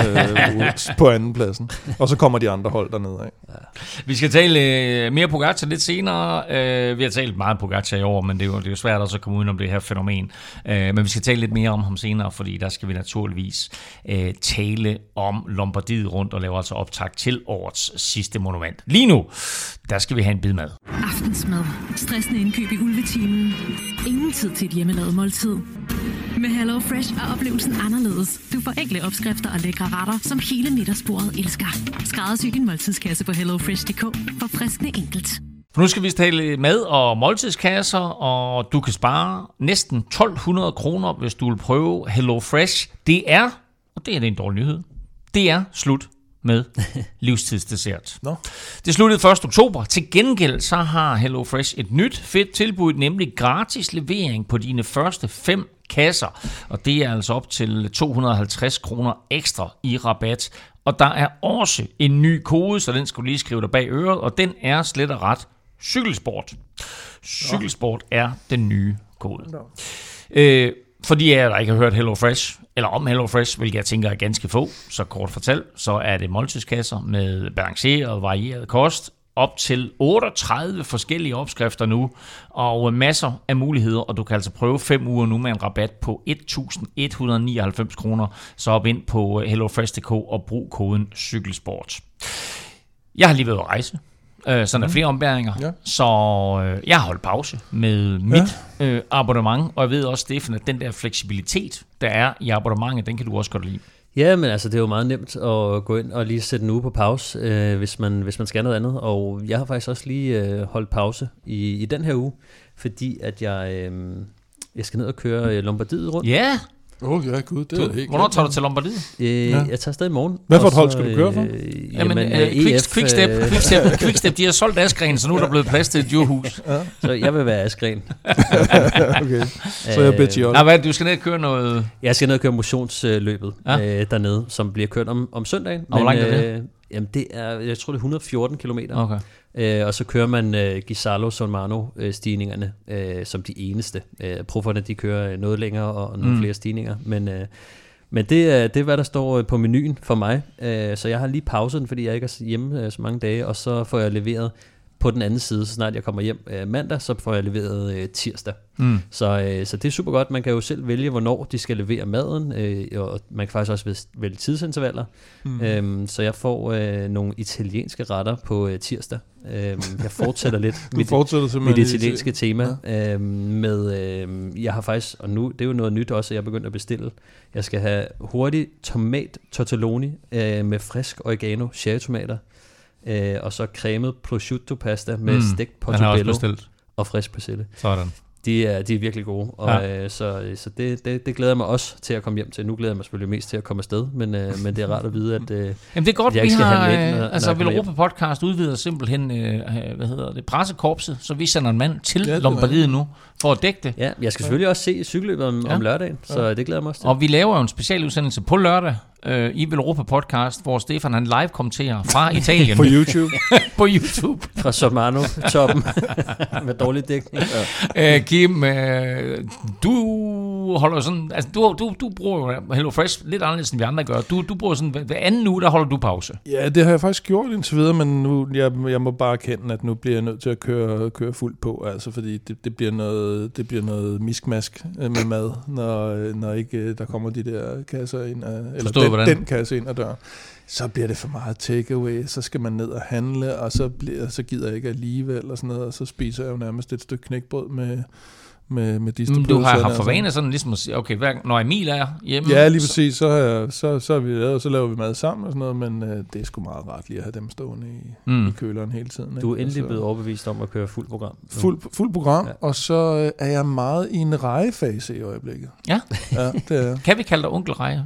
øh, på anden pladsen. Og så kommer de andre hold dernede af. Ja. Vi skal tale øh, mere Pogacar lidt senere. Øh, vi har talt meget Pogacar i år, men det er jo, det er jo svært også at komme uden om det her fænomen. Øh, men vi skal tale lidt mere om ham senere, fordi der skal vi naturligvis øh, tale om Lombardiet rundt og lave altså optakt til årets sidste monument. Lige nu, der skal vi have en bid mad. Aftensmad. Stressende indkøb i ulvetimen. Ingen tid til et hjemmelavet måltid. Med Hello Fresh er oplevelsen anderledes. Du får enkle opskrifter og lækre retter, som hele middagsbordet elsker. Skræddersy din måltidskasse på hello fresh punktum d k for friskende enkelt. For nu skal vi tale mad og måltidskasser, og du kan spare næsten tolv hundrede kroner, hvis du vil prøve Hello Fresh. Det er, og det er en dårlig nyhed, det er slut med livstidsdessert. No. Det sluttede første oktober. Til gengæld så har Hello Fresh et nyt fedt tilbud, nemlig gratis levering på dine første fem kasser. Og det er altså op til to hundrede og halvtreds kroner ekstra i rabat. Og der er også en ny kode, så den skal du lige skrive dig bag øret, og den er slet og ret cykelsport. Cykelsport er den nye kode. No. Øh, For de af jer, der ikke har hørt Hello Fresh, eller om Hello Fresh, hvilket jeg tænker er ganske få, så kort fortalt, så er det måltidskasser med balanceret, varieret kost, op til otteogtredive forskellige opskrifter nu, og masser af muligheder, og du kan altså prøve fem uger nu med en rabat på et tusind et hundrede og nioghalvfems kroner, så op ind på hellofresh punktum d k og brug koden cykelsport. Jeg har lige været at rejse. Øh, sådan er flere ombæringer, ja. Så øh, jeg har holdt pause med mit ja. øh, abonnement, og jeg ved også, Stefan, at den der fleksibilitet, der er i abonnementet, den kan du også godt lide. Ja, men altså det er jo meget nemt at gå ind og lige sætte en uge på pause, øh, hvis, man, hvis man skal noget andet, og jeg har faktisk også lige øh, holdt pause i, i den her uge, fordi at jeg, øh, jeg skal ned og køre Lombardiet rundt. Ja! Yeah. Åh, oh, ja, gud, det er helt Hvornår tager du til Lombardiet? Øh, ja. Jeg tager stadig i morgen. Hvad for et hold skal du køre for? Øh, jamen, jamen øh, Quick, Quickstep, øh, Quickstep, Quickstep, de har solgt Askren, så nu er der blevet plads til et djurhus. Ja. Så jeg vil være Askren. Okay, så jeg bet you all. Nej, hvad, du skal ned og køre noget... Jeg skal ned og køre motionsløbet ja. øh, dernede, som bliver kørt om, om søndagen. Og hvor langt er det? Øh, jamen, det er, jeg tror, det er et hundrede og fjorten kilometer. Okay. Øh, og så kører man øh, Gisalo-Solmano-stigningerne øh, som de eneste. Øh, Profferne, de kører noget længere og nogle mm. flere stigninger, men... Øh, Men det er, det er, hvad der står på menuen for mig. Så jeg har lige pauset den, fordi jeg ikke er hjemme så mange dage, og så får jeg leveret på den anden side, så snart jeg kommer hjem mandag, så får jeg leveret tirsdag. Mm. Så, så det er super godt. Man kan jo selv vælge, hvornår de skal levere maden, og man kan faktisk også vælge tidsintervaller. Mm. Så jeg får nogle italienske retter på tirsdag. Jeg fortsætter lidt mit, fortsætter mit italienske tema ja. med, jeg har faktisk, og nu, det er jo noget nyt også, at jeg er begyndt at bestille. Jeg skal have hurtig tomat tortelloni med frisk oregano, cherrytomater, Øh, og så cremet prosciutto pasta med mm, stegt portobello og frisk persille. Sådan. De er, de er virkelig gode, og ja. øh, så, så det, det, det glæder jeg mig også til at komme hjem til. Nu glæder jeg mig selvfølgelig mest til at komme afsted, men, øh, men det er rart at vide, at, øh, Jamen det er godt, jeg ikke skal har, handle ind, når, altså når Velropa Podcast udvider simpelthen, øh, hvad hedder det, pressekorpset, så vi sender en mand til ja, Lombardiet nu, for at dække det. Ja, jeg skal selvfølgelig også se cykelløbet om, ja. om lørdagen, så ja. det glæder jeg mig også til. Og vi laver jo en specialudsendelse på lørdag, øh, i Velropa Podcast, hvor Stefan han live kommenterer fra Italien. På YouTube. På YouTube. Fra Somano-toppen med dårlig dækning. Ja. Øh, Kim, øh, du holder sådan, altså du, du, du bruger jo HelloFresh lidt anderledes end vi andre gør. Du, du bruger sådan, hver anden uge, der holder du pause. Ja, det har jeg faktisk gjort indtil videre, men nu, jeg, jeg må bare erkende, at nu bliver jeg nødt til at køre, køre fuldt på, altså fordi det, det, bliver noget, det bliver noget miskmask med mad, når, når ikke der kommer de der kasser ind, af, eller den, den kasse ind ad døren. Så bliver det for meget takeaway, så skal man ned og handle, og så, bliver, så gider jeg ikke alligevel, og sådan noget, og så spiser jeg jo nærmest et stykke knækbrød med... med, med distribution. Du har haft for vane sådan ligesom at sige, okay, hver, når Emil er hjemme... Ja, lige præcis, så, jeg, så, så, er vi lavet, og så laver vi mad sammen og sådan noget, men øh, det er sgu meget rart lige at have dem stående i, mm. i køleren hele tiden. Du er endelig blevet overbevist om at køre fuld program. Fuld, fuld program, ja. Og så øh, er jeg meget i en rejefase i øjeblikket. Ja? Ja, det er. Kan vi kalde dig onkel Reje?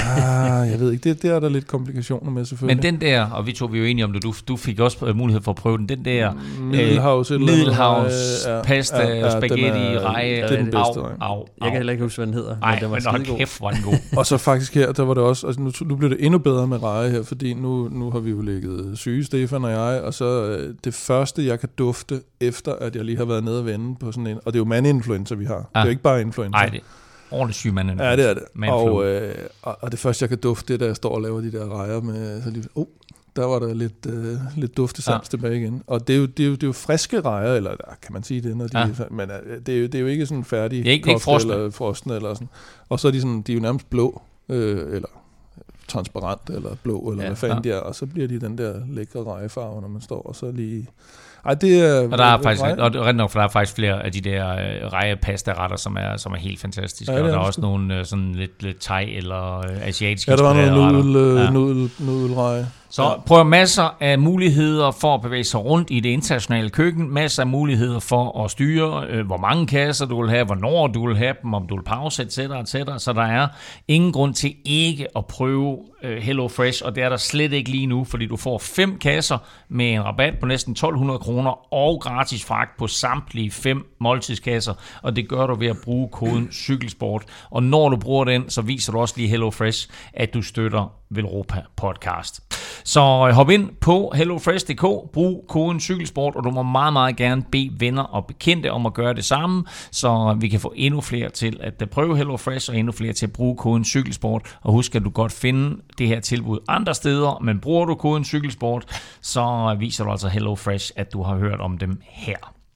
Ah, jeg ved ikke, det, det er der lidt komplikationer med selvfølgelig. Men den der, og vi to vi er jo enige om det, du, du fik også mulighed for at prøve den, den der Middelhavs, øh, Middelhavs ja, pasta, ja, ja, spaghetti, er, reje, det er den bedste. Au, au, au. Jeg kan heller ikke huske, hvad den hedder. Nej, men den var men nok kæft, var den god. Og så faktisk her, der var det også, altså nu, nu blev det endnu bedre med reje her, fordi nu, nu har vi jo ligget syge, Stefan og jeg, og så øh, det første, jeg kan dufte, efter at jeg lige har været nede og vende på sådan en, og det er jo mandinfluencer, vi har. Ah. Det er jo ikke bare influencer. Nej, det ordentligt syg mand. Ja, det er det. Og, øh, og det første, jeg kan dufte, det er, da jeg står og laver de der rejer med, så lige, oh, der var der lidt, øh, lidt duftesans ja. tilbage igen. Og det er, jo, det, er jo, det er jo friske rejer, eller kan man sige det, når de, ja. men øh, det, er jo, det er jo ikke sådan færdig det er ikke, kogt eller frosne eller sådan. Og så er de, sådan, de er jo nærmest blå, øh, eller transparent, eller blå, eller ja, hvad fanden ja. de er, og så bliver de den der lækre rejefarve, når man står, og så lige... Ej, det er, og der er faktisk, og det er nok, for der er faktisk flere af de der øh, rejepasta-retter, som er, som er helt fantastiske, ja, og der er også nogle øh, sådan lidt, lidt thai eller øh, asiatiske. Ja, der var noget nudel, ja. nudel, nudelreje. Så ja. Prøv masser af muligheder for at bevæge sig rundt i det internationale køkken, masser af muligheder for at styre, øh, hvor mange kasser du vil have, hvornår du vil have dem, om du vil pause, et cetera, et cetera. Så der er ingen grund til ikke at prøve øh, HelloFresh, og det er der slet ikke lige nu, fordi du får fem kasser med en rabat på næsten tolv hundrede kroner og gratis fragt på samtlige fem måltidskasser, og det gør du ved at bruge koden cykelsport. Og når du bruger den, så viser du også lige HelloFresh, at du støtter Velropa Podcast. Så hop ind på hellofresh punktum d k, brug koden cykelsport, og du må meget, meget gerne bede venner og bekendte om at gøre det samme, så vi kan få endnu flere til at prøve HelloFresh, og endnu flere til at bruge koden cykelsport. Og husk, at du godt finde det her tilbud andre steder, men bruger du koden cykelsport, så viser du altså HelloFresh, at du har hørt om dem her.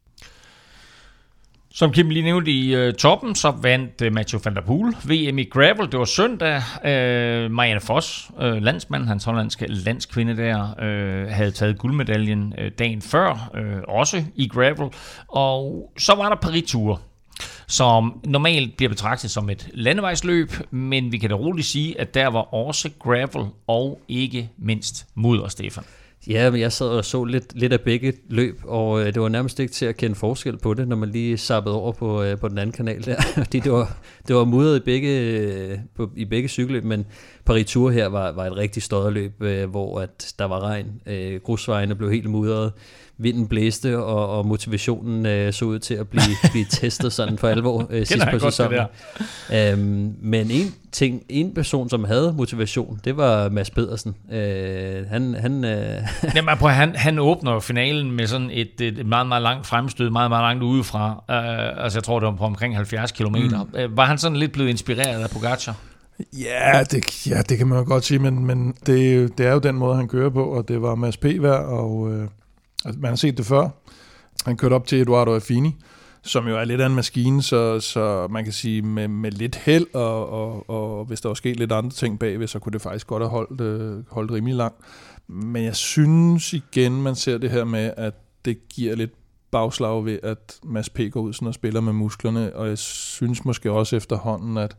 Som Kim lige nævnte i uh, toppen, så vandt uh, Mathieu van der Poel V M i gravel. Det var søndag. Uh, Marianne Vos, uh, landsmand, hans hollandske landskvinde der, uh, havde taget guldmedaljen uh, dagen før, uh, også i gravel. Og så var der Paris-Tour, som normalt bliver betragtet som et landevejsløb, men vi kan da roligt sige, at der var også gravel og ikke mindst mudder, Stefan. Ja, men jeg sad og så lidt, lidt af begge løb, og øh, det var nærmest ikke til at kende forskel på det, når man lige zappede over på, øh, på den anden kanal der. Fordi det var, det var mudret i begge, øh, på, i begge cykelløb, men Paris-Tour her var, var et rigtig støderløb, øh, hvor at der var regn, øh, grusvejene blev helt mudret, vinden blæste, og, og motivationen øh, så ud til at blive, blive testet sådan for alvor øh, sidst på sæsonen. Øhm, men en ting, en person, som havde motivation, det var Mads Pedersen. Øh, han, han, øh... Jamen, prøv, han, han åbner finalen med sådan et, et meget, meget langt fremstød, meget, meget langt udefra. Uh, altså, jeg tror, det var på omkring halvfjerds kilometer. Mm. Uh, var han sådan lidt blevet inspireret af Pogacar? Ja, det, ja, det kan man jo godt sige, men, men det, det er jo den måde, han kører på, og det var Mads P. værd, og øh, altså, man har set det før. Han kørte op til Edoardo Affini, som jo er lidt af en maskine, så, så man kan sige, med, med lidt held, og, og, og hvis der var sket lidt andre ting bagved, så kunne det faktisk godt have holdt, øh, holdt rimelig langt. Men jeg synes igen, man ser det her med, at det giver lidt bagslag ved, at Mads P. går ud sådan og spiller med musklerne, og jeg synes måske også efterhånden, at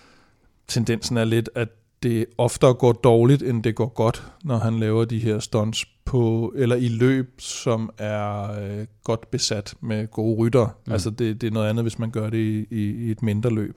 tendensen er lidt, at det oftere går dårligt, end det går godt, når han laver de her stunts på, eller i løb, som er øh, godt besat med gode ryttere. Mm. Altså det, det er noget andet, hvis man gør det i, i, i et mindre løb.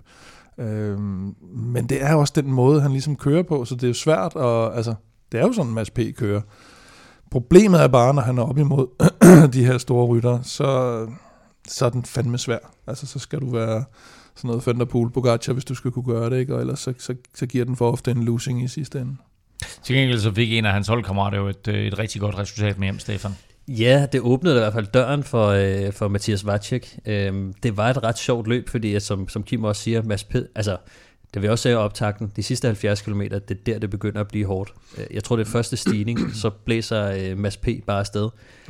Øhm, men det er også den måde, han ligesom kører på, så det er jo svært, og altså, det er jo sådan, Mads P. kører. Problemet er bare, når han er op imod de her store ryttere, så, så er den fandme svær. Altså, så skal du være sådan noget Van der Poel, Pogacar, hvis du skal kunne gøre det, ikke? Og ellers så, så, så giver den for ofte en losing i sidste ende. Til gengæld så fik en af hans holdkammerater jo et, et rigtig godt resultat med hjem, Stefan. Ja, det åbnede i hvert fald døren for, øh, for Mathias Vacek. Øhm, det var et ret sjovt løb, fordi som, som Kim også siger, Mads P., altså det vil også sige optakten, de sidste halvfjerds kilometer, det er der, det begynder at blive hårdt. Jeg tror, det er første stigning, så blæser øh, Mads P. bare afsted.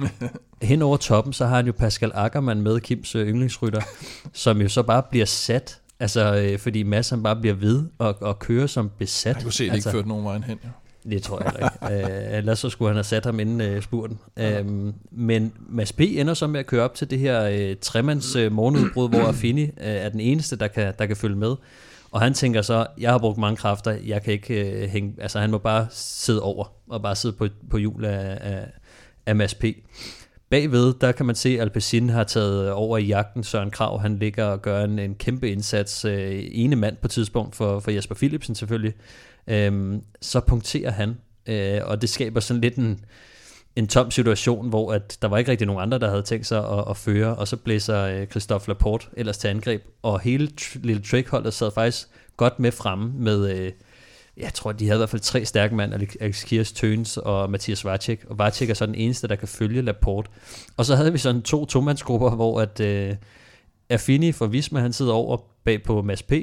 Hen over toppen, så har han jo Pascal Ackermann med, Kims øh, yndlingsrytter, som jo så bare bliver sat, altså øh, fordi Mads han bare bliver ved og, og kører som besat. Jeg kunne se, at det altså, ikke førte nogen vejen hen, ja. Det tror jeg ikke. øh, ellers så skulle han have sat ham inden øh, spurten. Ja. Øhm, men Mads P. ender så med at køre op til det her øh, tremands øh, morgenudbrud, hvor Affini øh, er den eneste, der kan, der kan følge med. Og han tænker så, jeg har brugt mange kræfter, jeg kan ikke øh, hænge, altså han må bare sidde over, og bare sidde på, på hjul af, af, af Mads P. Bagved, der kan man se, at Alpecin har taget over i jagten. Søren Kragh, han ligger og gør en, en kæmpe indsats. Øh, ene mand på tidspunkt for, for Jesper Philipsen selvfølgelig. Øhm, så punkterer han, øh, og det skaber sådan lidt en, en tom situation, hvor at der var ikke rigtig nogen andre, der havde tænkt sig at, at føre, og så blæser øh, Christophe Laporte ellers til angreb, og hele tr- lille Trek-holdet sad faktisk godt med fremme med, øh, jeg tror, de havde i hvert fald tre stærke mand, Alex Kiers, Tøns og Mathias Vacek, og Vacek er så den eneste, der kan følge Laporte. Og så havde vi sådan to tomandsgrupper, hvor at øh, Affini fra Visma, han sidder over bag på Mads P.,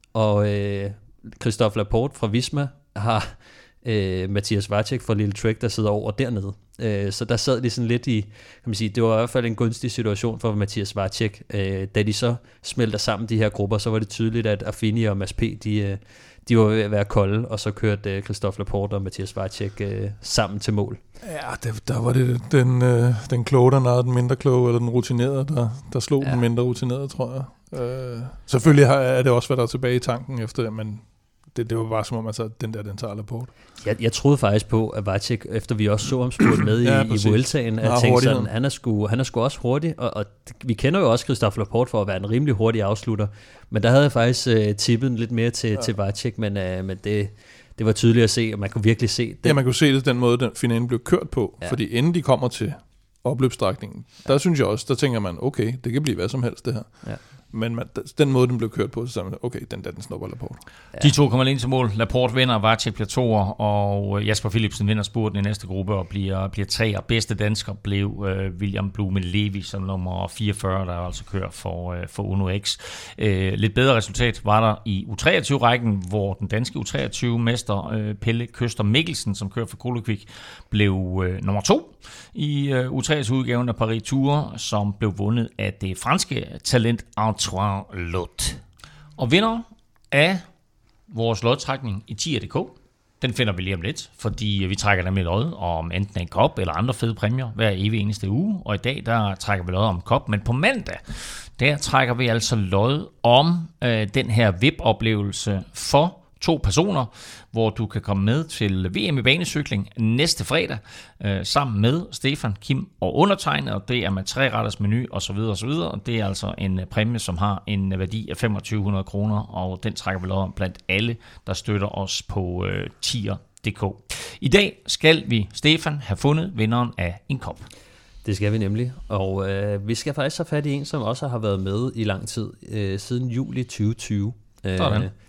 og øh, Christophe Laporte fra Visma har øh, Mathias Vacek fra Lille Trek, der sidder over dernede. Øh, så der sad de sådan lidt i, kan man sige, det var i hvert fald en gunstig situation for Mathias Vacek. Øh, da de så smelter sammen, de her grupper, så var det tydeligt, at Affini og Mads P., de, de var ved at være kolde, og så kørte øh, Christophe Laporte og Mathias Vacek øh, sammen til mål. Ja, det, der var det den, øh, den kloge, der nærede den mindre kloge, eller den rutinerede, der, der slog ja. den mindre rutinerede, tror jeg. Øh, selvfølgelig er det også, hvad der er tilbage i tanken efter det, men det, det var bare som om, altså, den der, den tager Laporte. Jeg, jeg troede faktisk på, at Vacek, efter vi også så ham spurgt med ja, i, i Vueltaen, at tænkte sådan, han er, sgu, han er sgu også hurtig, og, og vi kender jo også Christophe Laporte for at være en rimelig hurtig afslutter, men der havde jeg faktisk uh, tippet lidt mere til, ja. til Vacek, men, uh, men det, det var tydeligt at se, og man kunne virkelig se det. Ja, man kunne se det den måde, den finalen blev kørt på, ja. fordi inden de kommer til opløbsstrækningen, der ja. synes jeg også, der tænker man, okay, det kan blive hvad som helst det her. Ja. Men man, den måde, den blev kørt på, så sagde man, okay, den der, den snupper Laporte. Ja. De to kommer ind til mål. Laporte vinder, Vacek bliver toer, og Jasper Philipsen vinder spurten i næste gruppe og bliver, bliver treer. Bedste dansker blev uh, William Blume Levi som nummer fireogfyrre, der altså kører for, uh, for Uno X. Uh, lidt bedre resultat var der i U treogtyve-rækken, hvor den danske U treogtyve-mester uh, Pelle Køster Mikkelsen, som kører for Kolokvik, blev uh, nummer to i uh, U treogtyve-udgaven af Paris Tour, som blev vundet af det franske talent Antoine Lot. Og vinder af vores lodtrækning i ti punktum d k, den finder vi lige om lidt, fordi vi trækker nemlig lod om enten en kop eller andre fede præmier hver evig eneste uge, og i dag der trækker vi lod om kop, men på mandag, der trækker vi altså lod om øh, den her V I P-oplevelse for to personer, hvor du kan komme med til V M i banecykling næste fredag, øh, sammen med Stefan, Kim og undertegnet, og det er med tre retters menu osv. osv. Og det er altså en præmie, som har en værdi af to tusind fem hundrede kroner, og den trækker vi lod om blandt alle, der støtter os på øh, tier punktum d k. I dag skal vi, Stefan, have fundet vinderen af en kop. Det skal vi nemlig, og øh, vi skal faktisk have fat i en, som også har været med i lang tid, øh, siden juli tyve tyve. Øh,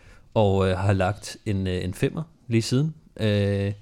og øh, har lagt en, øh, en femmer lige siden. Øh,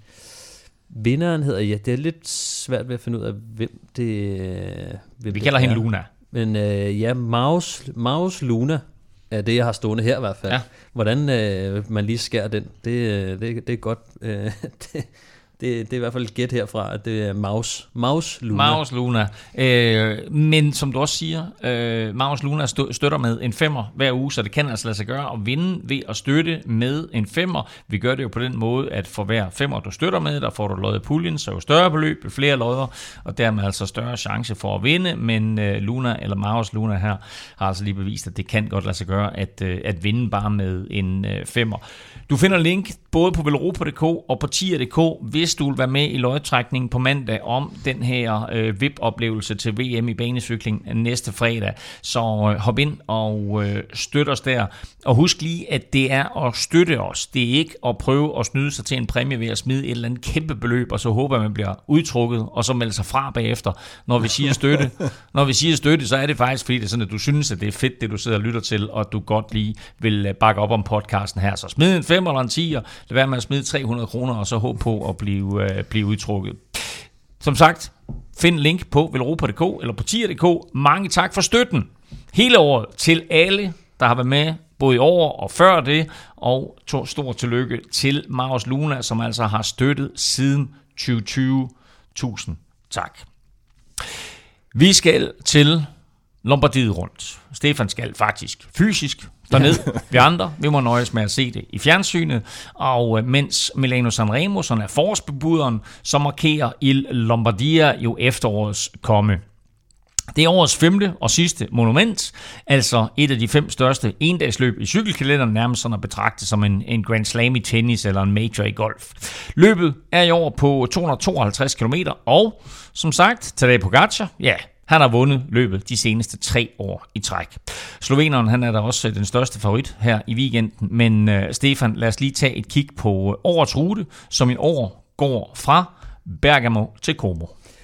vinderen hedder, ja, det er lidt svært ved at finde ud af, hvem det, hvem vi det kalder er. hende Luna. Men øh, ja, Maus, Maus Luna, af det, jeg har stående her i hvert fald. Ja. Hvordan øh, man lige skærer den, det, det, det er godt. Øh, det, Det, det er i hvert fald et gæt herfra, at det er Maus, Maus Luna. Maus Luna. Øh, men som du også siger, øh, Maus Luna støtter med en femmer hver uge, så det kan altså lade sig gøre at vinde ved at støtte med en femmer. Vi gør det jo på den måde, at for hver femmer, du støtter med, der får du loddet puljen, så jo større beløb, jo flere lodder, og dermed altså større chance for at vinde. Men øh, Luna, eller Maus Luna her, har altså lige bevist, at det kan godt lade sig gøre at, øh, at vinde bare med en øh, femmer. Du finder link både på velropa punktum d k og på tier punktum d k, hvis du vil være med i lodtrækningen på mandag om den her øh, V I P-oplevelse til V M i banecykling næste fredag. Så øh, hop ind og øh, støt os der. Og husk lige, at det er at støtte os. Det er ikke at prøve at snyde sig til en præmie ved at smide et eller andet kæmpe beløb, og så håber at man bliver udtrukket, og så melde sig fra bagefter. Når vi siger støtte, når vi siger støtte, så er det faktisk fordi, det er sådan, at du synes, at det er fedt, det du sidder og lytter til, og at du godt lige vil bakke op om podcasten her. Så smid en fem eller en tier, lad være med at smide tre hundrede kroner, og så håb på at blive, øh, blive udtrukket. Som sagt, find link på velropa punktum d k eller på tier punktum d k. Mange tak for støtten hele året til alle, der har været med både i år og før det, og to stor tillykke til Maus Luna, som altså har støttet siden tyve tyve. Tusind tak. Vi skal til Lombardiet rundt. Stefan skal faktisk fysisk derned. Vi andre, vi må nøjes med at se det i fjernsynet, og mens Milano Sanremo, som er forårsbebuderen, så markerer Il Lombardia jo efterårets komme. Det er årets femte og sidste monument, altså et af de fem største endagsløb i cykelkalenderen, nærmest sådan at betragte som en, en Grand Slam i tennis eller en major i golf. Løbet er i år på to hundrede og tooghalvtreds kilometer, og som sagt, Tadej Pogačar, ja, han har vundet løbet de seneste tre år i træk. Sloveneren, han er da også den største favorit her i weekenden, men uh, Stefan, lad os lige tage et kig på årets rute, som i år går fra Bergamo til Como.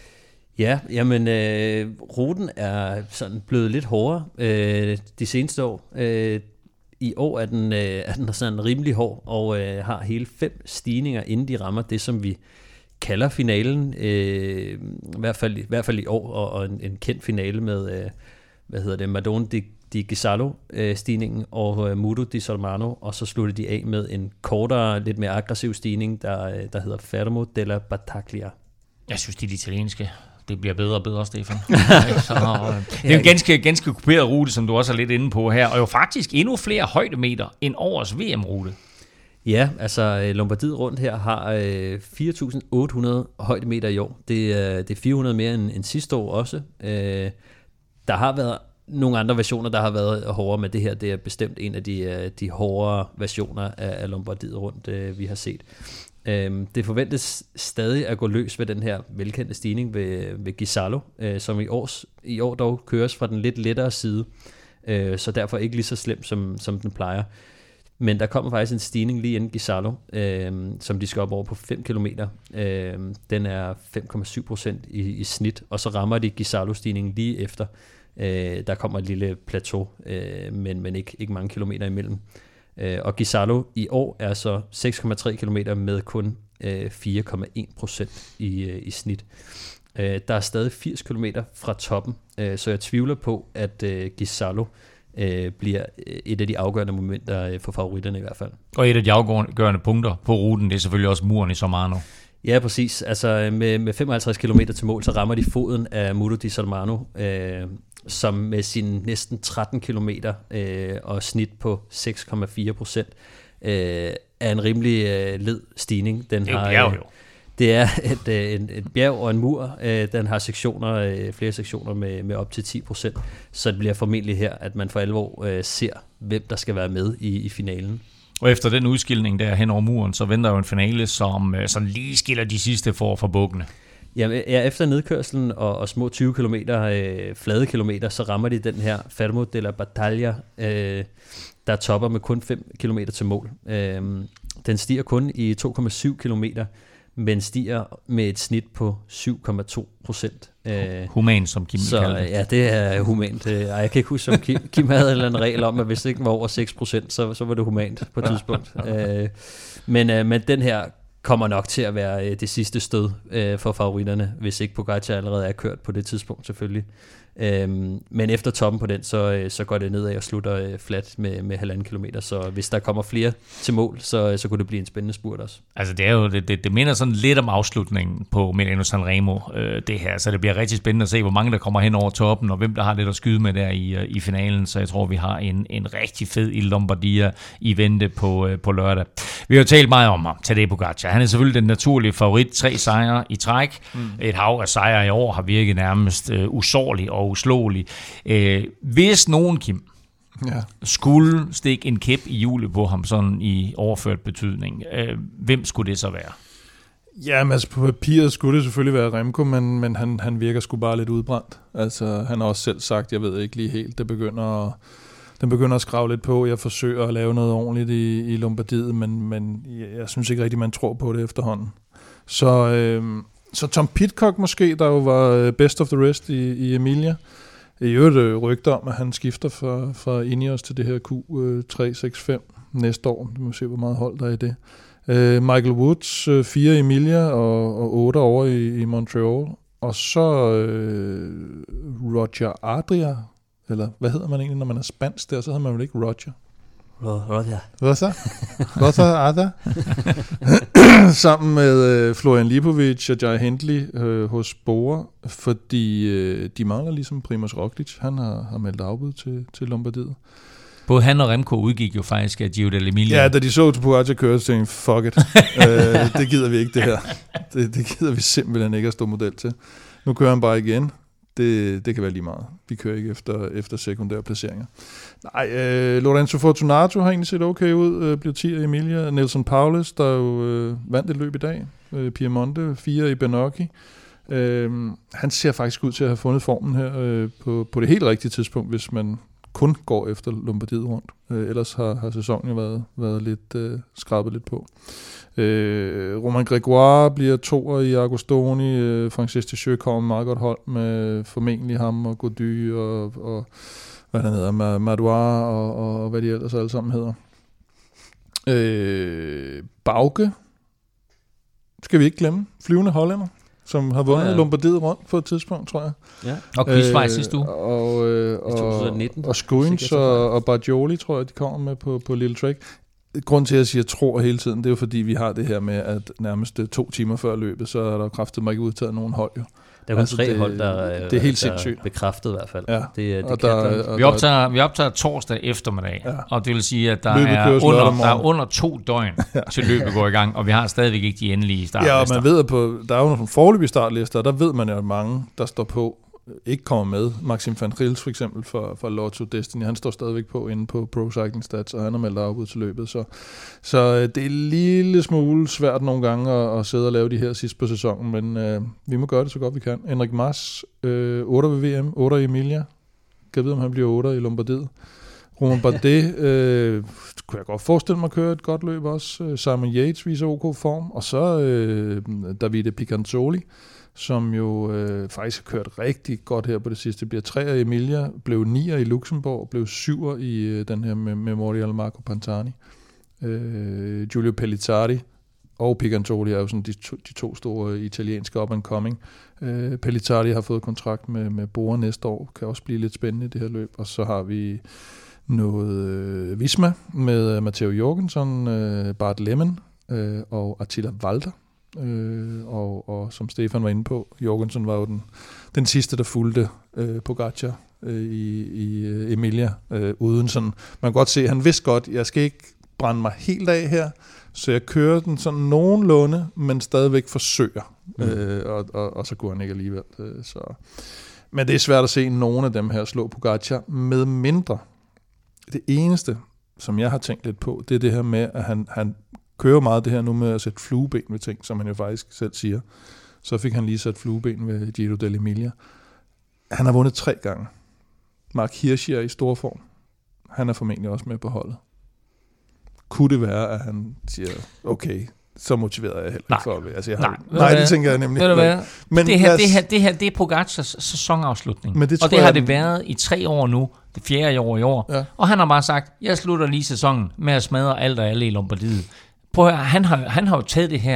Ja, jamen øh, ruten er sådan blevet lidt hårdere øh, de seneste år. Øh, I år er den, øh, er den sådan rimelig hård og øh, har hele fem stigninger, inden de rammer det, som vi kalder finalen. Øh, i, hvert fald, I hvert fald i år, og, og en, en kendt finale med, øh, hvad hedder det, Madone di, di Ghisallo-stigningen øh, og øh, Mudo di Solmano, og så slutter de af med en kortere, lidt mere aggressiv stigning, der, der hedder Fermo della Battaglia. Jeg synes, de er de italienske. Det bliver bedre og bedre, Stefan. Så, det er jo en ganske, ganske kuperet rute, som du også er lidt inde på her, og jo faktisk endnu flere højdemeter end årets V M-rute. Ja, altså Lombardiet rundt her har øh, fire tusind otte hundrede højdemeter i år. Det, øh, det er fire hundrede mere end, end sidste år også. Øh, der har været nogle andre versioner, der har været hårdere, men det her det er bestemt en af de, de hårdere versioner af, af Lombardiet rundt, øh, vi har set. Øh, det forventes stadig at gå løs ved den her velkendte stigning ved, ved Ghisallo, øh, som i, års, i år dog køres fra den lidt lettere side, øh, så derfor ikke lige så slemt, som, som den plejer. Men der kommer faktisk en stigning lige inden Ghisallo, øh, som de skal op over på fem kilometer. Øh, den er fem komma syv procent i, i snit, og så rammer de Ghisallo-stigningen lige efter. Øh, der kommer et lille plateau, øh, men, men ikke, ikke mange kilometer imellem. Øh, og Ghisallo i år er så seks komma tre kilometer med kun øh, fire komma en procent i, øh, i snit. Øh, der er stadig firs kilometer fra toppen, øh, så jeg tvivler på, at øh, Ghisallo øh, bliver et af de afgørende momenter for favoritterne i hvert fald. Og et af de afgørende punkter på ruten, det er selvfølgelig også muren i Somano. Ja, præcis. Altså med, med femoghalvtreds kilometer til mål, så rammer de foden af Mudo di Solmano, øh, som med sin næsten tretten kilometer øh, og snit på seks komma fire procent øh, er en rimelig øh, led stigning. Den det er har, jo bjerg, jo. Det er et, et, et bjerg og en mur. Øh, den har sektioner, øh, flere sektioner med, med op til ti procent, så det bliver formentlig her, at man for alvor øh, ser, hvem der skal være med i, i finalen. Og efter den udskilning der hen over muren, så venter jo en finale, som øh, sådan lige skiller de sidste for fra bukkene. Ja, efter nedkørslen og, og små tyve kilometer, øh, flade kilometer, så rammer de den her Fermo della Battaglia, øh, der topper med kun fem kilometer til mål. Øh, den stiger kun i to komma syv kilometer, men stiger med et snit på syv komma to procent. Øh, Human, som Kim så, kalder det. Ja, det er humant. Jeg kan ikke huske, om Kim, Kim havde en eller anden regel om, at hvis det ikke var over seks procent, så, så var det humant på et tidspunkt. øh, men, øh, men den her kommer nok til at være øh, det sidste stød øh, for favoritterne, hvis ikke Pogačar allerede er kørt på det tidspunkt selvfølgelig. Øhm, men efter toppen på den, så, øh, så går det nedad og slutter øh, flat med, med halvanden kilometer, så hvis der kommer flere til mål, så, så kunne det blive en spændende spurt også. Altså det er jo, det, det, det minder sådan lidt om afslutningen på Milano Sanremo, øh, det her, så det bliver rigtig spændende at se, hvor mange der kommer hen over toppen, og hvem der har lidt at skyde med der i, i finalen, så jeg tror, vi har en, en rigtig fed i Lombardia i vente på, øh, på lørdag. Vi har jo talt meget om ham, Tadej Pogačar. Han er selvfølgelig den naturlige favorit, tre sejre i træk. Mm. Et hav af sejre i år har virket nærmest øh, usårlig og uslåelig. Øh, hvis nogen, Kim, ja. skulle stikke en kæp i hjulet på ham, sådan i overført betydning, øh, hvem skulle det så være? Ja, men altså på papiret skulle det selvfølgelig være Remco, men, men han, han virker sgu bare lidt udbrændt. Altså han har også selv sagt, jeg ved ikke lige helt, det begynder at, den begynder at skrave lidt på. Jeg forsøger at lave noget ordentligt i, i Lombardiet, men, men jeg, jeg synes ikke rigtig, man tror på det efterhånden. Så, øh, så Tom Pidcock måske, der jo var best of the rest i, i Emilia. I øvrigt rygter om, at han skifter fra, fra Ineos til det her Q tre seks fem næste år. Du må se, hvor meget hold der er i det. Uh, Michael Woods, uh, fire i Emilia og, og otte over i, i Montreal. Og så uh, Roger Adria, eller hvad hedder man egentlig, når man er spansk der, så hedder man vel ikke Roger? Roger. Hvad så? Roger Adria. Sammen med uh, Florian Lipovic og Jai Hindley uh, hos Bora, fordi uh, de mangler ligesom Primož Roglič. Han har, har meldt afbud til, til Lombardiet. Både han og Remco udgik jo faktisk af Giro dell'Emilia. Ja, da de så til Pogačar køre, så tænkte fuck it. øh, det gider vi ikke, det her. Det, det gider vi simpelthen ikke at stå model til. Nu kører han bare igen. Det, det kan være lige meget. Vi kører ikke efter, efter sekundære placeringer. Nej, øh, Lorenzo Fortunato har egentlig set okay ud. Øh, blev tier i Emilia. Nelson Paulus, der jo øh, vandt et løb i dag. Øh, Piemonte, fire i Benocchi. Øh, han ser faktisk ud til at have fundet formen her øh, på, på det helt rigtige tidspunkt, hvis man kun går efter Lombardiet rundt. Øh, ellers har, har sæsonen jo været, været lidt øh, skrabet lidt på. Øh, Romain Grégoire bliver toer i Agostoni. Øh, Francis Ticheux kommer med meget godt hold med formentlig ham og Gody og, og hvad der hedder, Madouar og, og hvad de ellers alle sammen hedder. Øh, Bauke skal vi ikke glemme. Flyvende hollænder, som har vundet oh, ja. Lombardiet rundt på et tidspunkt, tror jeg. Ja. Og Quizvej øh, sidste uge. Og, øh, og, og Skuins og, og Bargioli, tror jeg, de kommer med på, på Little Trek. Grunden til, at jeg siger tror hele tiden, det er jo fordi, vi har det her med, at nærmest to timer før løbet, så er der kraftigt mig ikke udtaget nogen hold jo. Der er kun altså, tre det, hold, der, det er helt der sindssygt. bekræftet i hvert fald. Ja. Det, det og der, og vi, optager, vi optager torsdag eftermiddag, ja. Og det vil sige, at der er under, der er under to døgn ja. til løbet går i gang, og vi har stadigvæk ikke de endelige startlister. Ja, og man ved, at på, der er jo nogle foreløbige startlister, og der ved man jo, at mange, der står på, ikke kommer med. Maxim van Gils for eksempel for, for Lotto Destiny, han står stadigvæk på inde på Pro Cycling Stats, og han har meldt afbud til løbet. Så, så det er en lille smule svært nogle gange at, at sidde og lave de her sidst på sæsonen, men øh, vi må gøre det så godt vi kan. Enric Mas, øh, otte ved V M, otte i Emilia. Kan jeg vide, om han bliver otte i Lombardiet. Romain Bardet, øh, kunne jeg godt forestille mig at køre et godt løb også. Simon Yates viser OK form, og så øh, Davide Picanzoli, som jo øh, faktisk har kørt rigtig godt her på det sidste. Bliver treer i Emilia, blev nier i Luxembourg, blev syver i øh, den her Memorial Marco Pantani. Øh, Giulio Pellizzari og Picanzoli er jo sådan de to, de to store italienske up and coming. Øh, Pellizzari har fået kontrakt med, med Bora næste år, kan også blive lidt spændende i det her løb. Og så har vi noget øh, Visma med Matteo Jorgensen, øh, Bart Lemmen øh, og Attila Walter. Øh, og, og som Stefan var inde på, Jorgensen var jo den, den sidste, der fulgte øh, Pogačar øh, i, i øh, Emilia, øh, uden sådan, man kan godt se, han vidste godt, jeg skal ikke brænde mig helt af her, så jeg kører den sådan nogenlunde, men stadigvæk forsøger, mm. øh, og, og, og så går han ikke alligevel. Øh, så. Men det er svært at se nogen af dem her slå Pogačar, med mindre. Det eneste, som jeg har tænkt lidt på, det er det her med, at han, han kører meget det her nu med at sætte flueben ved ting, som han jo faktisk selv siger. Så fik han lige sat flueben ved Giro dell'Emilia. Han har vundet tre gange. Mark Hirschi er i stor form. Han er formentlig også med på holdet. Kunne det være, at han siger, okay, så motiveret er jeg heller ikke for at være. Altså, jeg har, nej, nej det tænker jeg nemlig. Ved du hvad? Men det, her, os, det, her, det her, det er Pogacars sæsonafslutning. Men det og det har jeg, det været i tre år nu. Det fjerde år i år. Ja. Og han har bare sagt, jeg slutter lige sæsonen med at smadre alt og alle i Lombardiet. Prøv at høre, han har, han har jo taget det her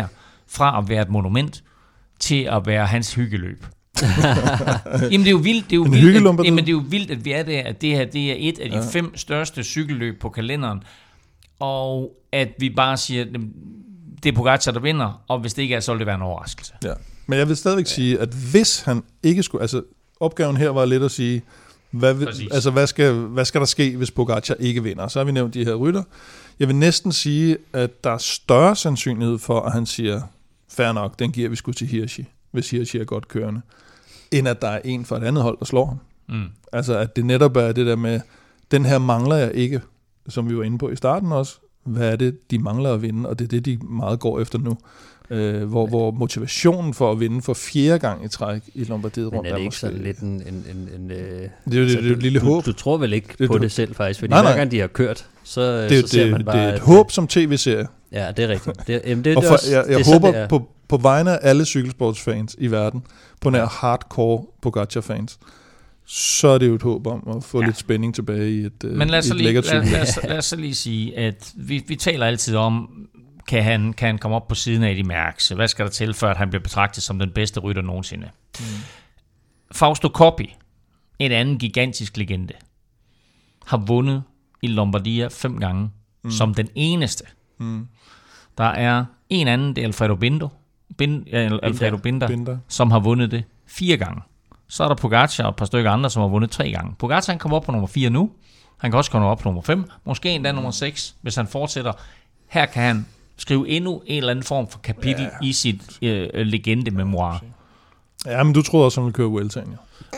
fra at være et monument til at være hans hyggeløb. Jamen det er jo vildt, det er jo vildt, at, jamen, det er jo vildt, at vi er der, at det her det er et af de ja. fem største cykelløb på kalenderen, og at vi bare siger, det er Pogacar, der vinder, og hvis det ikke er, så vil det være en overraskelse. Ja. Men jeg vil stadigvæk ja. sige, at hvis han ikke skulle, altså opgaven her var lidt at sige, hvad, altså, hvad, skal, hvad skal der ske, hvis Pogacar ikke vinder? Så har vi nævnt de her rytter. Jeg vil næsten sige, at der er større sandsynlighed for, at han siger, fair nok, den giver vi sgu til Hirschi, hvis Hirschi er godt kørende, end at der er en fra et andet hold, der slår ham. Mm. Altså, at det netop er det der med, den her mangler jeg ikke, som vi var inde på i starten også. Hvad er det, de mangler at vinde? Og det er det, de meget går efter nu. Øh, hvor, hvor motivationen for at vinde for fjerde gang i træk i Lombardiet rundt er, er det ikke måske sådan lidt en... en, en, en øh, det er jo altså, det, det, det lille du, håb. Du, du tror vel ikke det, på du, det selv faktisk, fordi nej, nej. hver gang de har kørt, så, det, så ser det, man bare... Det er et at, håb som tv-serie. Ja, det er rigtigt. Det, jamen, det, og det for, også, jeg jeg det håber sådan, på, på vegne af alle cykelsportsfans i verden, på nær hardcore Pogacar-fans, så er det jo et håb om at få ja. lidt spænding tilbage i et, Men lad os, et lige, lækkert cykel. lad, lad, os, lad os lige sige, at vi, vi taler altid om, kan han, kan han komme op på siden af Eddy Merckx? Hvad skal der til, før at han bliver betragtet som den bedste rytter nogensinde? Mm. Fausto Coppi, en anden gigantisk legende, har vundet i Lombardia fem gange, mm. som den eneste. Mm. Der er en anden, det er Alfredo Bindo, Bind, ja, Alfredo Binder, Binder, som har vundet det fire gange. Så er der Pogacar og et par stykker andre, som har vundet tre gange. Pogacar han kommer op på nummer fire nu. Han kan også komme op på nummer fem. Måske endda nummer seks, hvis han fortsætter. Her kan han skrive endnu en eller anden form for kapitel ja. i sit øh, legende-memoir. Ja, men du troede også, han ville køre Vueltaen, ja.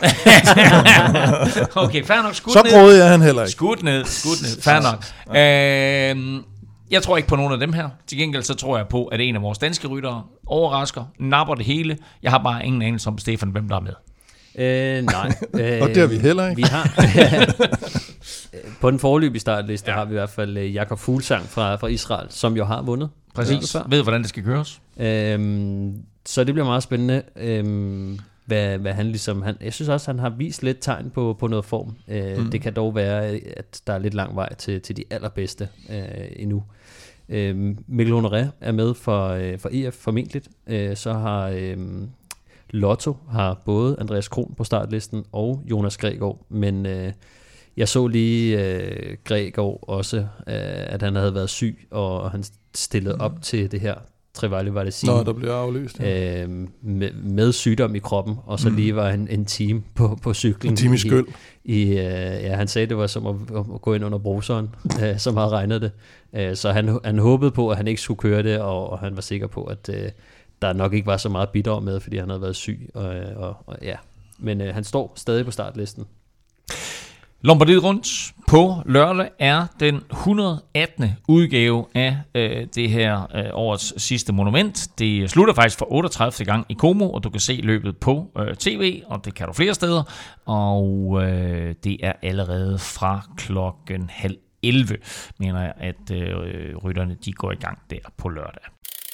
Okay, fair nok. Skud så ned. prøvede jeg han heller ikke. Skud ned, skud ned. Fair nok. Øh, jeg tror ikke på nogen af dem her. Til gengæld så tror jeg på, at en af vores danske ryttere overrasker, napper det hele. Jeg har bare ingen anelse om, Stefan, hvem der er med. Øh, nej. Og det har vi heller ikke. Vi har... På den foreløbige startliste ja. har vi i hvert fald Jakob Fuglsang fra, fra Israel, som jo har vundet. Præcis. Ved, hvordan det skal køres. Øhm, så det bliver meget spændende, øhm, hvad, hvad han ligesom... Han, jeg synes også, han har vist lidt tegn på, på noget form. Øh, mm. Det kan dog være, at der er lidt lang vej til, til de allerbedste øh, endnu. Øh, Mikkel Honoré er med for, øh, for E F formentlig. Øh, så har... Øh, Lotto har både Andreas Kron på startlisten og Jonas Gregor, men øh, jeg så lige øh, Gregor også, øh, at han havde været syg, og han stillede mm. op til det her Trevally Valentin. Nå, der blev aflyst. Ja. Øh, med, med sygdom i kroppen, og så mm. lige var han en time på, på cyklen. En time i skyld. I, øh, ja, han sagde, det var som at, at gå ind under bruseren, øh, som havde regnet det. Øh, så han, han håbede på, at han ikke skulle køre det, og, og han var sikker på, at... Øh, der nok ikke var så meget bidrag med, fordi han havde været syg. Og, og, og, ja. Men øh, han står stadig på startlisten. Lombardiet rundt på lørdag er den et hundrede og attende udgave af øh, det her øh, årets sidste monument. Det slutter faktisk for otteogtredivte gang i Como, og du kan se løbet på øh, tv, og det kan du flere steder. Og øh, det er allerede fra klokken halv elleve, mener jeg, at øh, rytterne de går i gang der på lørdag.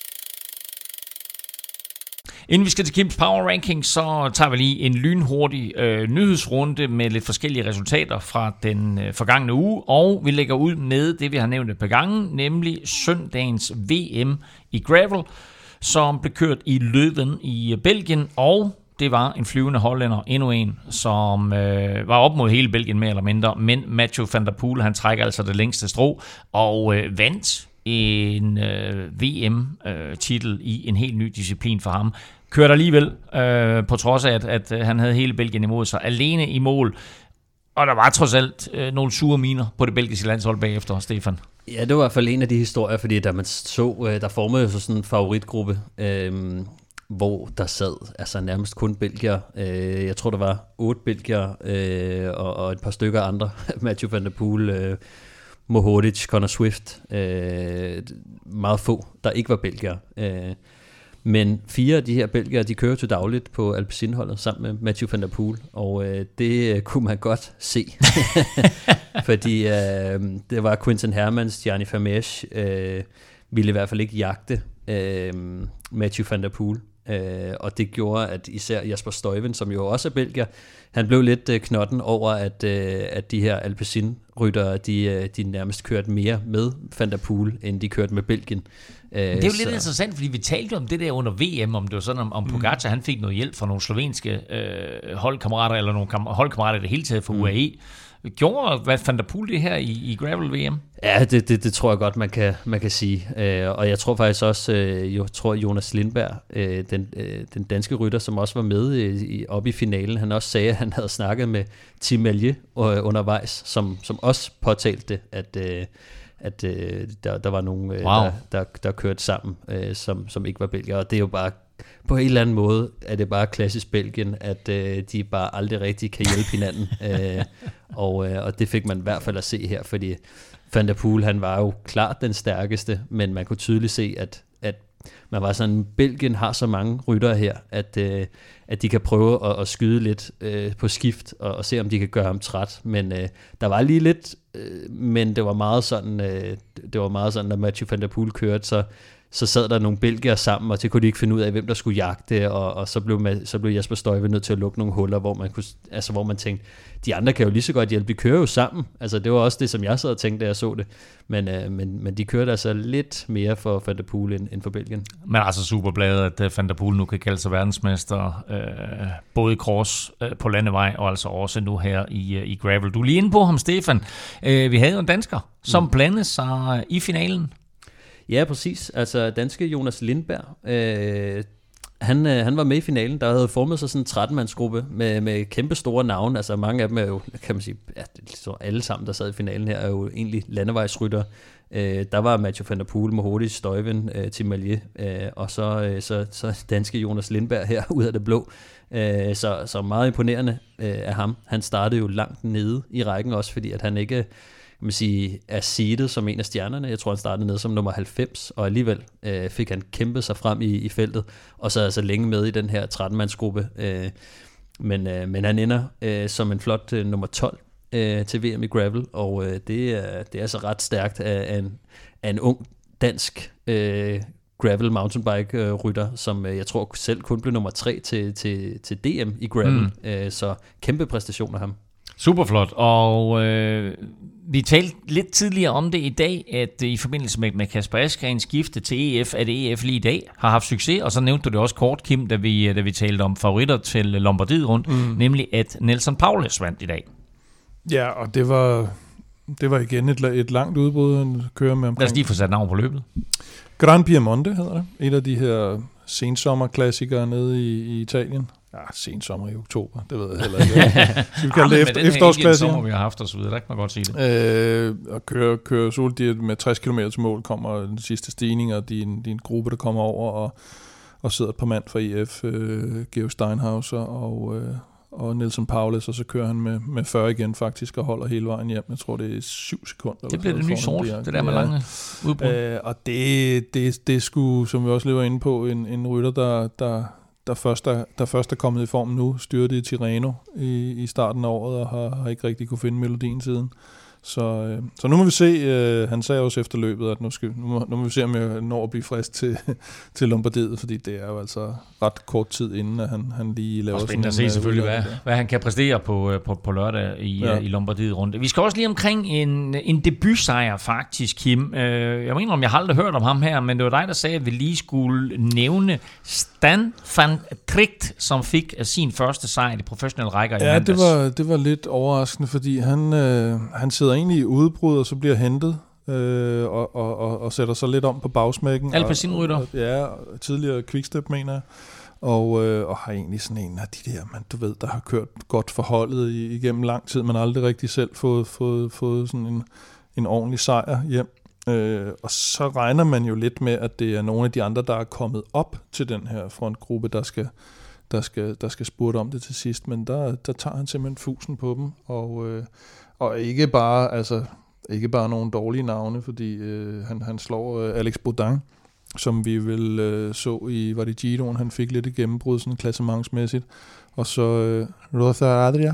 Inden vi skal til Kims Power Ranking, så tager vi lige en lynhurtig øh, nyhedsrunde med lidt forskellige resultater fra den øh, forgangne uge, og vi lægger ud med det, vi har nævnt et par gange, nemlig søndagens V M i gravel, som blev kørt i Leuven i Belgien, og det var en flyvende hollænder, endnu en, som øh, var op mod hele Belgien mere eller mindre, men Mathieu van der Poel, han trækker altså det længste strå, og øh, vandt en øh, V M-titel øh, i en helt ny disciplin for ham. Kørte alligevel, øh, på trods af, at, at han havde hele Belgien imod sig, alene i mål. Og der var trods alt øh, nogle sure miner på det belgiske landshold bagefter, Stefan. Ja, det var i hvert fald en af de historier, fordi da man så, øh, der formede jo så sådan en favoritgruppe, øh, hvor der sad altså nærmest kun belgier. Øh, jeg tror, der var otte belgier øh, og, og et par stykker andre. Mathieu van der Poel, øh, Mohoric, Connor Swift, øh, meget få, der ikke var belgier. Øh, men fire af de her belgier, de kører til dagligt på Alpecin-holdet sammen med Mathieu van der Poel, og øh, det øh, kunne man godt se. Fordi øh, det var Quinten Hermans, Gianni Vermeersch, øh, ville i hvert fald ikke jagte øh, Mathieu van der Poel. Øh, og det gjorde, at især Jasper Stuyven, som jo også er belgier, han blev lidt øh, knotten over, at, øh, at de her Alpecin-ryttere, de, øh, de nærmest kørte mere med Van der Poel, end de kørte med Belgien. Øh, det er jo så. lidt interessant, fordi vi talte om det der under V M, om det var sådan, om, om Pogacar, mm. han fik noget hjælp fra nogle slovenske øh, holdkammerater, eller nogle kam- holdkammerater det hele taget fra mm. U A E. Gjorde Van der Poel det her i, i Gravel-V M? Ja, det, det, det tror jeg godt, man kan, man kan sige. Øh, og jeg tror faktisk også, øh, jeg tror Jonas Lindberg, øh, den, øh, den danske rytter, som også var med i, op i finalen, han også sagde, at han havde snakket med Tim Merlier øh, undervejs, som, som også påtalte, at, øh, at øh, der, der var nogen, øh, wow. der, der, der kørte sammen, øh, som, som ikke var belgier. Og det er jo bare, på en eller anden måde, er det bare klassisk Belgien, at øh, de bare aldrig rigtig kan hjælpe hinanden. øh, og, øh, og det fik man i hvert fald at se her, fordi Van der Poel, han var jo klart den stærkeste, men man kunne tydeligt se, at, at man var sådan, Belgien har så mange ryttere her, at, øh, at de kan prøve at, at skyde lidt øh, på skift, og, og se, om de kan gøre ham træt. Men øh, der var lige lidt, øh, men det var meget sådan, øh, det var meget sådan, når Mathieu Van der Poel kørte, så så sad der nogle belgier sammen, og det kunne de ikke finde ud af, hvem der skulle jagte, og, og så, blev man, så blev Jasper Stuyven nødt til at lukke nogle huller, hvor man, kunne, altså, hvor man tænkte, de andre kan jo lige så godt hjælpe, de kører jo sammen. Altså, det var også det, som jeg sad og tænkte, da jeg så det. Men, øh, men, men de kørte altså lidt mere for Van der Poel end, end for Belgien. Men altså superbladet, at Van der Poel nu kan kalde sig verdensmester, øh, både i cross øh, på landevej, og altså også nu her i, øh, i gravel. Du er lige inde på ham, Stefan. Øh, vi havde jo en dansker, som mm. blandede sig i finalen. Ja, præcis. Altså danske Jonas Lindberg, øh, han, øh, han var med i finalen. Der havde formet sig sådan en tretten-mandsgruppe med, med kæmpe store navne. Altså mange af dem er jo, kan man sige, ja, så alle sammen, der sad i finalen her, er jo egentlig landevejsrytter. Øh, der var Mathieu Van der Poel, Mohoric, Stuyven, øh, Tim Merlier, øh, og så, øh, så, så danske Jonas Lindberg her ud af det blå. Øh, så, så meget imponerende øh, af ham. Han startede jo langt nede i rækken også, fordi at han ikke kan man sige, er seedet som en af stjernerne. Jeg tror, han startede ned som nummer halvfems, og alligevel øh, fik han kæmpet sig frem i, i feltet, og så er altså længe med i den her tretten-mandsgruppe. Øh, men, øh, men han ender øh, som en flot øh, nummer tolv øh, til V M i gravel, og øh, det, er, det er altså ret stærkt af, af, en, af en ung dansk øh, gravel mountainbike-rytter, som øh, jeg tror selv kun blev nummer tre til, til, til D M i gravel. Mm. Øh, så kæmpe præstation af ham. Superflot, og øh, vi talte lidt tidligere om det i dag, at i forbindelse med, med Kasper Asgrens skifte til E F, at E F lige i dag har haft succes, og så nævnte du det også kort, Kim, da vi, da vi talte om favoritter til Lombardiet rundt, mm. nemlig at Nelson Paulus vandt i dag. Ja, og det var, det var igen et, et langt udbrud, han kører med omkring. Lad os lige få sat navn på løbet. Gran Piemonte hedder det, et af de her sensommerklassikere nede i, i Italien. Ja, sent sommer i oktober, det ved jeg heller ikke. Skal vi kalde det efter, efterårsklasse? Den sommer, vi har haft og så videre, der kan man godt sige det. Øh, og køre, køre soldiet med tres kilometer til mål, kommer den sidste stigning, og din, din gruppe, der kommer over, og, og sidder et par mand fra E F, øh, Georg Steinhauser og, øh, og Nelson Paulus, og så kører han med, med fyrre igen faktisk, og holder hele vejen hjem. Jeg tror, det er syv sekunder. Det bliver det nye sort, det der med ja. lange udbrud. Øh, og det, det, det skulle, som vi også lever inde på, en, en rytter, der... der Der først, er, der først er kommet i form nu, styrte i Tirreno i, i starten af året, og har, har ikke rigtig kunne finde melodien siden. Så, øh, så nu må vi se, øh, han sagde også efter løbet, at nu, skal, nu, må, nu må vi se, om jeg når at blive frisk til, til Lombardiet, fordi det er jo altså ret kort tid inden, at han, han lige laver sådan en... Og spændende at se selvfølgelig, hvad, hvad han kan præstere på, på, på lørdag i, ja. i Lombardiet rundt. Vi skal også lige omkring en, en debutsejr faktisk, Kim. Jeg mener, om jeg har aldrig hørt om ham her, men det var dig, der sagde, at vi lige skulle nævne Stan van Tricht, som fik sin første sejr i de professionelle rækker i ja, mandags. Ja, det var, det var lidt overraskende, fordi han, øh, han sidder egentlig i udbrud, og så bliver hentet, øh, og, og, og, og sætter sig lidt om på bagsmækken. Alpecin-rytter. Ja, tidligere Quickstep, mener jeg. Og, øh, og har egentlig sådan en af de der, man, du ved, der har kørt godt forholdet igennem lang tid, men aldrig rigtig selv fået, fået, fået sådan en, en ordentlig sejr hjem. Øh, og så regner man jo lidt med, at det er nogle af de andre, der er kommet op til den her frontgruppe, der skal, der skal, der skal spurte om det til sidst. Men der, der tager han simpelthen fusen på dem, og, øh, og ikke bare, altså, ikke bare nogle dårlige navne, fordi øh, han, han slår øh, Alex Baudin, som vi vel øh, så i, var det Giroen, han fik lidt et gennembrud, sådan klassementsmæssigt. Og så øh, Rosa Adria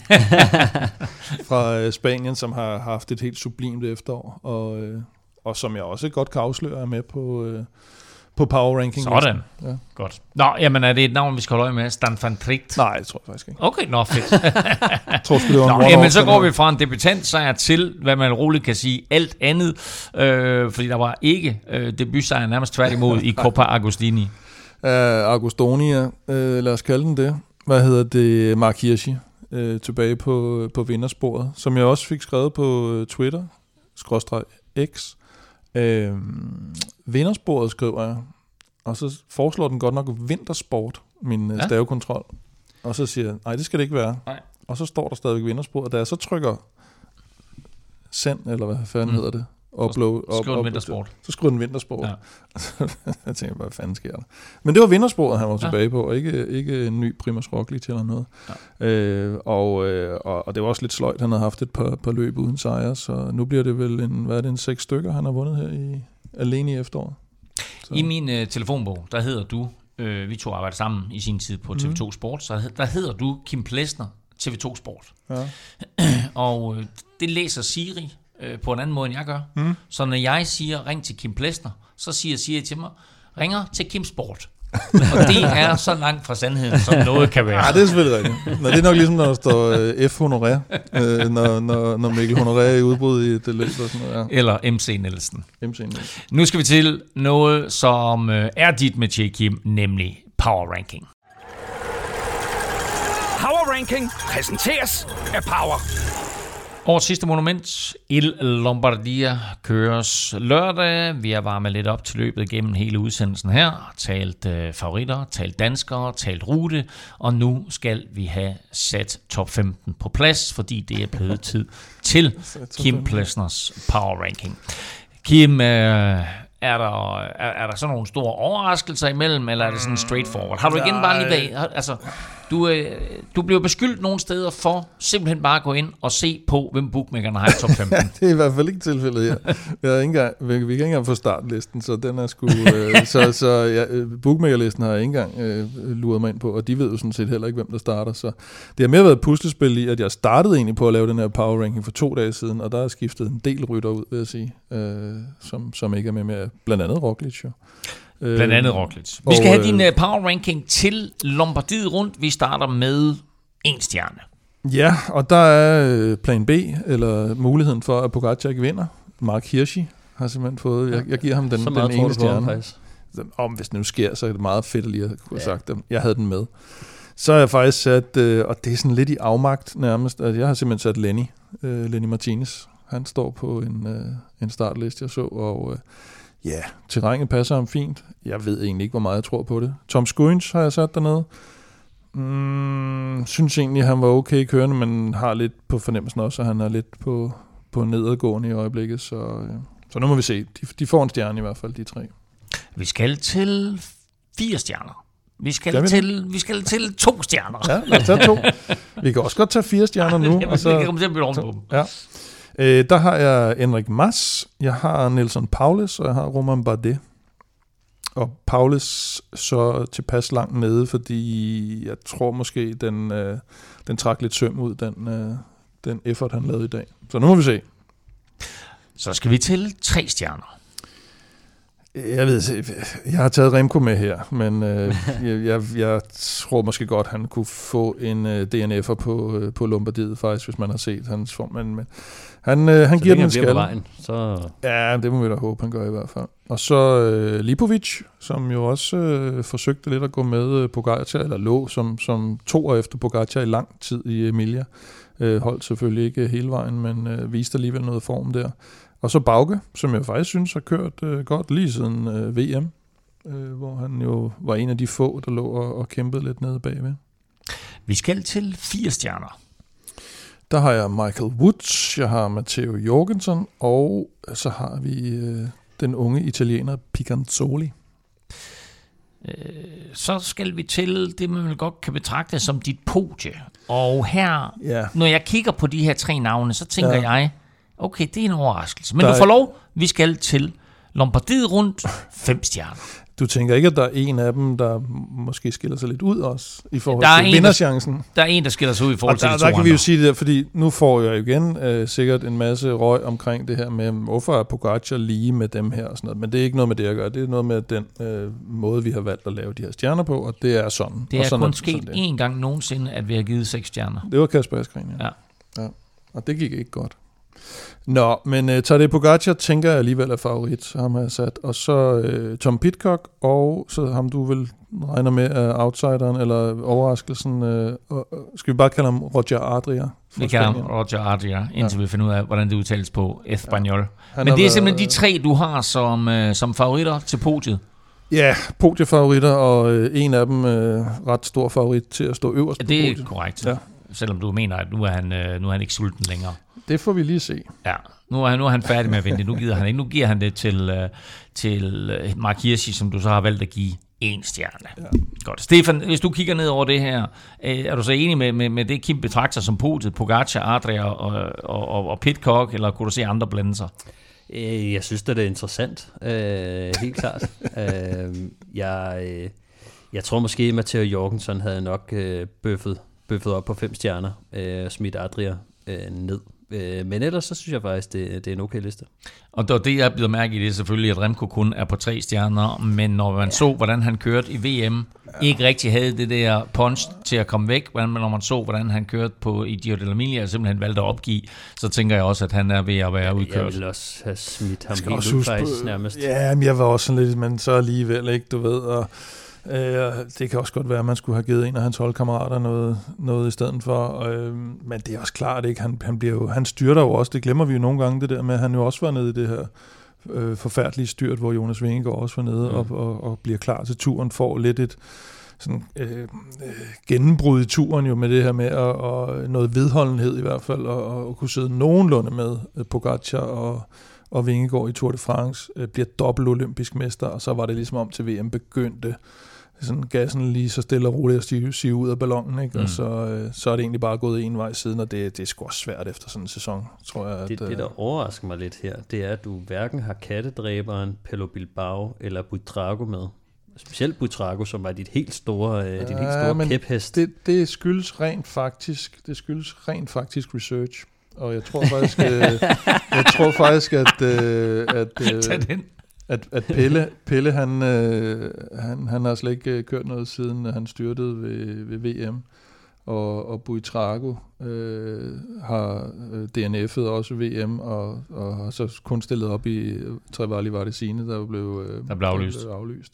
fra øh, Spanien, som har haft et helt sublimt efterår, og, øh, og som jeg også godt kan afsløre er med på, øh, på power ranking. Sådan. Ja. Godt. Nå, jamen er det et navn, vi skal holde øje med? Stan van Tricht? Nej, det tror jeg faktisk ikke. Okay, nå fedt. jeg tror sgu, det var en nå, jamen så går vi fra en debutantsejr til, hvad man roligt kan sige, alt andet. Øh, fordi der var ikke øh, debutsejr, nærmest tværtimod i Coppa Agostini. Uh, Agostonia, uh, lad os kalde den det. Hvad hedder det? Mark Hirschi, uh, tilbage på, på vindersporet, som jeg også fik skrevet på Twitter, skråstreg X. Uh, vindersporet skriver jeg, og så foreslår den godt nok vintersport, min ja. stavekontrol. Og så siger jeg, nej, det skal det ikke være. Nej. Og så står der stadigvæk vindersporet, og da jeg så trykker send, eller hvad fanden mm. hedder det, upload, så skriver den vintersport. Så skriver den vintersport. Ja. Jeg tænker, hvad fanden sker der? Men det var vindersporet, han var ja. tilbage på, og ikke, ikke en ny Primož Roglič eller noget. Ja. Øh, og, øh, og, og det var også lidt sløjt, han havde haft et par, par løb uden sejre, så nu bliver det vel en, hvad er det, en seks stykker, han har vundet her i, alene i efteråret. Så. I min øh, telefonbog, der hedder du, øh, vi to arbejder sammen i sin tid på T V to mm. Sport, så der hedder du Kim Plesner, T V to Sport. Ja. Og øh, det læser Siri øh, på en anden måde, end jeg gør. Mm. Så når jeg siger, ring til Kim Plesner, så siger Siri til mig, ringer til Kim Sport. Og det er så langt fra sandheden, som noget kan være. Ja, det er selvfølgelig rigtigt. Nå, det er nok ligesom, når der står øh, F. Honoré, øh, når, når, når Mikkel Honoré er i udbrud i det løb. Og sådan noget, ja. Eller M C Nielsen. M C Nielsen. Nu skal vi til noget, som øh, er dit med Kim, nemlig Power Ranking. Power Ranking præsenteres af Power. Årets sidste monument, Il Lombardia, køres lørdag. Vi har varmet lidt op til løbet gennem hele udsendelsen her. Talt øh, favoritter, talt danskere, talt rute. Og nu skal vi have sat top femten på plads, fordi det er blevet tid til Kim Plesners Power Ranking. Kim, øh, er, der, er, er der sådan nogle store overraskelser imellem, eller er det sådan straightforward? Har du igen bare lige bag... Altså, Du, øh, du bliver beskyldt nogle steder for simpelthen bare at gå ind og se på, hvem bookmakerne har i top femten. Ja, det er i hvert fald ikke tilfældet her. Jeg har ikke engang, vi, vi kan ikke engang få startlisten, så den er sgu... Øh, så så ja, bookmakerlisten har jeg ikke engang øh, luret mig ind på, og de ved jo sådan set heller ikke, hvem der starter. Så det har mere været et puslespil i, at jeg startede egentlig på at lave den her power ranking for to dage siden, og der er skiftet en del rytter ud, vil jeg sige, øh, som, som ikke er med med, blandt andet Roglič jo. Blandt andet Roglič. Vi skal have din uh, power ranking til Lombardiet rundt. Vi starter med en stjerne. Ja, og der er plan B, eller muligheden for, at Pogačar ikke vinder. Mark Hirschi har simpelthen fået... Jeg, jeg giver ham den, den ene stjerne. Om hvis det nu sker, så er det meget fedt at lige have kunne ja. sagt det. Jeg havde den med. Så har jeg faktisk sat, og det er sådan lidt i afmagt nærmest, at jeg har simpelthen sat Lenny, Lenny Martinez. Han står på en, en startliste, jeg så, og... Ja, yeah, terrænet passer ham fint. Jeg ved egentlig ikke, hvor meget jeg tror på det. Tom Skuins har jeg sat dernede. Mm, synes egentlig, at han var okay kørende, men har lidt på fornemmelsen også, at han er lidt på, på nedadgående i øjeblikket. Så, ja. så nu må vi se. De, de får en stjerne i hvert fald, de tre. Vi skal til fire stjerner. Vi skal, skal vi til, vi skal til to stjerner. Ja, lad os tage to. Vi kan også godt tage fire stjerner nu. Jamen, og så, vi kan komme til at bytte oven på dem. Ja. Øh, der har jeg Enric Mas, jeg har Nelson Paulus, og jeg har Romain Bardet. Og Paulus så tilpas langt nede, fordi jeg tror måske, den, øh, den trak lidt søm ud, den, øh, den effort, han lavede i dag. Så nu må vi se. Så skal vi til tre stjerner. Jeg ved, jeg har taget Remco med her, men øh, jeg, jeg, jeg tror måske godt, han kunne få en øh, D N F'er på, øh, på Lombardiet faktisk, hvis man har set hans form. Men, men han, øh, han giver den en skal. Vejen, så... Ja, det må vi da håbe, han gør i hvert fald. Og så øh, Lipovic, som jo også øh, forsøgte lidt at gå med øh, Pogačar, eller lå som, som to år efter Pogačar i lang tid i Emilia. Øh, holdt selvfølgelig ikke hele vejen, men øh, viste alligevel noget form der. Og så Bauke, som jeg faktisk synes har kørt øh, godt lige siden øh, V M, øh, hvor han jo var en af de få, der lå og, og kæmpede lidt nede bagved. Vi skal til fire stjerner. Der har jeg Michael Woods, jeg har Matteo Jorgensen, og så har vi øh, den unge italiener Picanzoli. Øh, så skal vi til det, man vel godt kan betragte som dit podie. Og her, ja. når jeg kigger på de her tre navne, så tænker ja. jeg... Okay, det er en overraskelse. Men der du får lov, vi skal til Lombardiet rundt, fem stjerner. du tænker ikke, at der er en af dem, der måske skiller sig lidt ud også, i forhold til vinderchancen? Der er en, der skiller sig ud i forhold til der, de to der kan andre. vi jo sige det der, fordi nu får jeg igen øh, sikkert en masse røg omkring det her med, hvorfor er Pogacar lige med dem her og sådan noget, men det er ikke noget med det at gøre, det er noget med den øh, måde, vi har valgt at lave de her stjerner på, og det er sådan. Det er og sådan kun er, sket én gang nogensinde, at vi har givet seks stjerner. Det var Kasper Asgreen, ja. ja. ja. Og det gik ikke godt. Nå, men uh, Tadej Pogacar tænker jeg alligevel er favorit, ham har jeg sat. Og så uh, Tom Pidcock, og så ham du vil regner med uh, outsideren, eller overraskelsen. Uh, uh, skal vi bare kalde ham Roger Adria? Vi kalder ham Roger Adria, indtil ja. vi finder ud af, hvordan det udtales på Espanol. Ja. Men det er været, simpelthen de tre, du har som, uh, som favoritter til podiet. Ja, podiefavoritter, og uh, en af dem uh, ret stor favorit til at stå øverst på podiet. Det er korrekt, ja. Selvom du mener, at nu er han, uh, nu er han ikke sulten længere. Det får vi lige se. Ja, nu er han, nu er han færdig med at vinde. Nu gider han ikke. Nu giver han det til, uh, til uh, Mark Hirschi, som du så har valgt at give en stjerne. Ja. Godt. Stefan, hvis du kigger ned over det her, uh, er du så enig med, med, med det, Kim betragter som podiet, Pogacar, Adria og, og, og, og Pidcock, eller kunne du se andre blande sig? Jeg synes, det er interessant. Uh, helt klart. uh, jeg, uh, jeg tror måske, at Matteo Jorgensen havde nok uh, bøffet, bøffet op på fem stjerner, uh, smidt Adria uh, ned. Men ellers så synes jeg faktisk, det, det er en okay liste. Og det, jeg bliver mærke i, det er selvfølgelig, at Remco kun er på tre stjerner, men når man ja. så, hvordan han kørte i V M, ikke rigtig havde det der punch til at komme væk, men når man så, hvordan han kørte på i Giro dell'Emilia, og simpelthen valgte at opgive, så tænker jeg også, at han er ved at være udkørt. Jeg vil også have smidt ham helt ud faktisk nærmest. Ja, men jeg var også sådan lidt, men så alligevel, ikke, du ved, og Øh, det kan også godt være, at man skulle have givet en af hans holdkammerater noget, noget i stedet for, øh, men det er også klart, ikke? Han, han, bliver jo, han styrter jo også, det glemmer vi jo nogle gange, det der med, at han jo også var nede i det her øh, forfærdelige styrt, hvor Jonas Vingegaard også var nede mm. og, og, og bliver klar til turen, får lidt et sådan, øh, øh, gennembrud i turen jo med det her med, og, og noget vedholdenhed i hvert fald, og, og, og kunne sidde nogenlunde med øh, Pogacar og og Vingegaard i Tour de France, øh, bliver dobbelt olympisk mester, og så var det ligesom om til V M begyndte sådan gassen lige så stille og roligt at stige, stige ud af ballonen, ikke? Mm. Og så, øh, så er det egentlig bare gået en vej siden, og det, det er sgu også svært efter sådan en sæson, tror jeg. At, det, det, der overrasker mig lidt her, det er, at du hverken har kattedræberen Pello Bilbao eller Buitrago med. Specielt Buitrago, som var dit helt store, øh, dit helt store ja, kæphest. Det, det skyldes rent faktisk, det skyldes rent faktisk research. Og jeg tror faktisk, øh, jeg tror faktisk, at øh, at, øh, at, at Pelle, Pelle han, øh, han, han har slet ikke øh, kørt noget siden han styrtede ved, ved V M, og, og Buitrago øh, har øh, D N F'et også V M, og, og har så kun stillet op i Trevali Vardesine, der blev, øh, der blev aflyst. Der blev aflyst.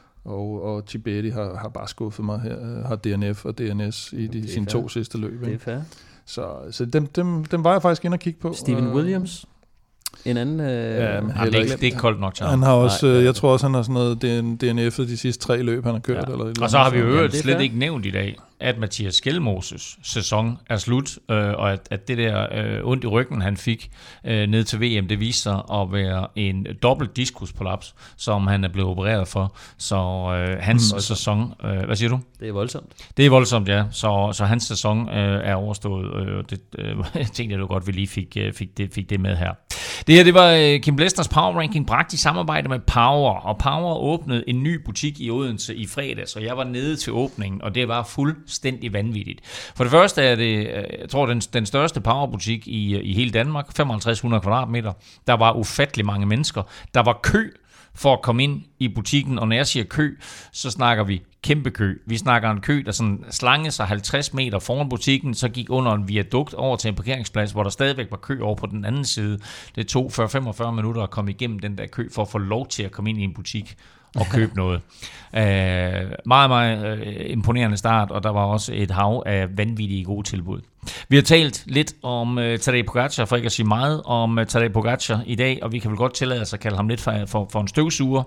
Og, og Tibetti har, har bare skuffet mig her, har D N F og D N S i de, sine fair. to sidste løb. Det er fair. Så, så dem, dem, dem var jeg faktisk inde og kigge på. Steven uh, Williams, en anden... Øh, ja, men det, er ikke, det er ikke koldt nok til ham. Han har også, Nej, øh, jeg tror også, han har sådan noget D N F'et de sidste tre løb, han har kørt. Ja. Eller og så har vi jo øvrigt slet ikke nævnt i dag, at Mathias Skelmoses sæson er slut, øh, og at, at det der øh, ondt i ryggen, han fik øh, ned til V M, det viste sig at være en dobbelt diskusprolaps, som han er blevet opereret for. Så øh, hans mm, sæson... Øh, hvad siger du? Det er voldsomt. Det er voldsomt, ja. Så, så hans sæson øh, er overstået. Øh, det, øh, jeg tænkte, at du godt, vi lige fik, øh, fik, det, fik det med her. Det her, det var øh, Kim Blæsters Power Ranking, bragt i samarbejde med Power. Og Power åbnede en ny butik i Odense i fredags, og jeg var nede til åbningen, og det var fuldstændig vanvittigt. For det første er det, jeg tror, den, den største Power-butik i, i hele Danmark, fem tusind fem hundrede kvadratmeter. Der var ufattelig mange mennesker. Der var kø for at komme ind i butikken, og når jeg siger kø, så snakker vi kæmpe kø. Vi snakker en kø, der sådan slange sig halvtreds meter foran butikken, så gik under en viadukt over til en parkeringsplads, hvor der stadigvæk var kø over på den anden side. Det tog fyrre til femogfyrre minutter at komme igennem den der kø, for at få lov til at komme ind i en butik og købe noget. Uh, meget, meget uh, imponerende start, og der var også et hav af vanvittige gode tilbud. Vi har talt lidt om uh, Tadej Pogacar, for ikke at sige meget om uh, Tadej Pogacar i dag, og vi kan vel godt tillade os at kalde ham lidt for, for, for en støvsuger.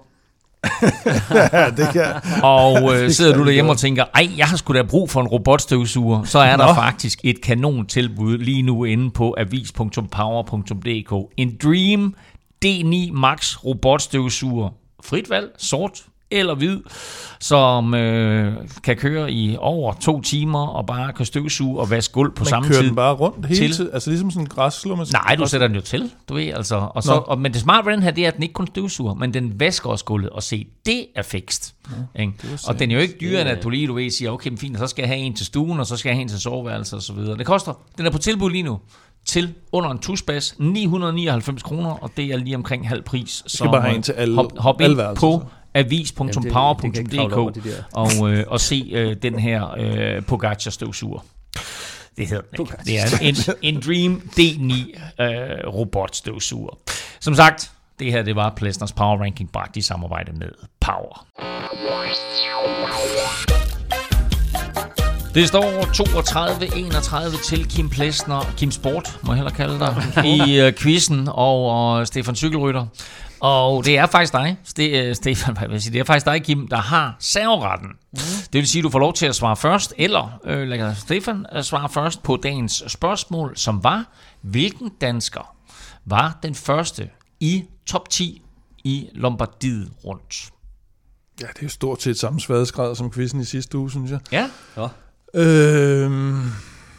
Ja, det kan. Og øh, sidder du derhjemme og tænker, ej, jeg har sgu da brug for en robotstøvsuger, så er der Nå. faktisk et kanon tilbud lige nu inde på avis punktum power punktum d k. En Dream D ni Max robotstøvsuger. Frit valg, sort eller hvid, som øh, kan køre i over to timer og bare kan støvsuge og vaske gulv på man samme tid. Man kører tid. den bare rundt hele til. tiden? Altså ligesom sådan en græsslåmaskine? Nej, du sætter den jo til, du ved, altså. Og så, og, men det smarte ved den her, det er, at den ikke kun støvsuger, men den vasker også gulvet, og se, det er fikst. Ja, og den er jo ikke dyrere, end at du lige, du ved, siger, okay, men fint, så skal jeg have en til stuen, og så skal jeg have en til soveværelse og så videre. Det koster, den er på tilbud lige nu, til under en tusbas, ni hundrede nioghalvfems kroner, og det er lige omkring halv pris. Så skal bare have en til alle, hop, hop alle ind på avis punktum power punktum d k og, øh, og se øh, den her øh, Pogacar støvsuger. Det hedder den ikke. Det er en, en Dream D ni øh, robot støvsuger. Som sagt, det her det var Plesners Power Ranking bragt i samarbejde med Power. Det står toogtredive enogtredive til Kim Plesner, Kim Sport, må jeg hellere kalde dig, i uh, quizzen over uh, Stefan Cykelrytter. Og det er faktisk dig, Ste- Stefan, hvad vil jeg sige, det er faktisk dig, Kim, der har serveretten. Mm. Det vil sige, at du får lov til at svare først, eller øh, lad Stefan svare først på dagens spørgsmål, som var, hvilken dansker var den første i top ti i Lombardiet rundt? Ja, det er jo stort set samme sværhedsgrad som quizzen i sidste uge, synes jeg. Ja. Ja. Øhm,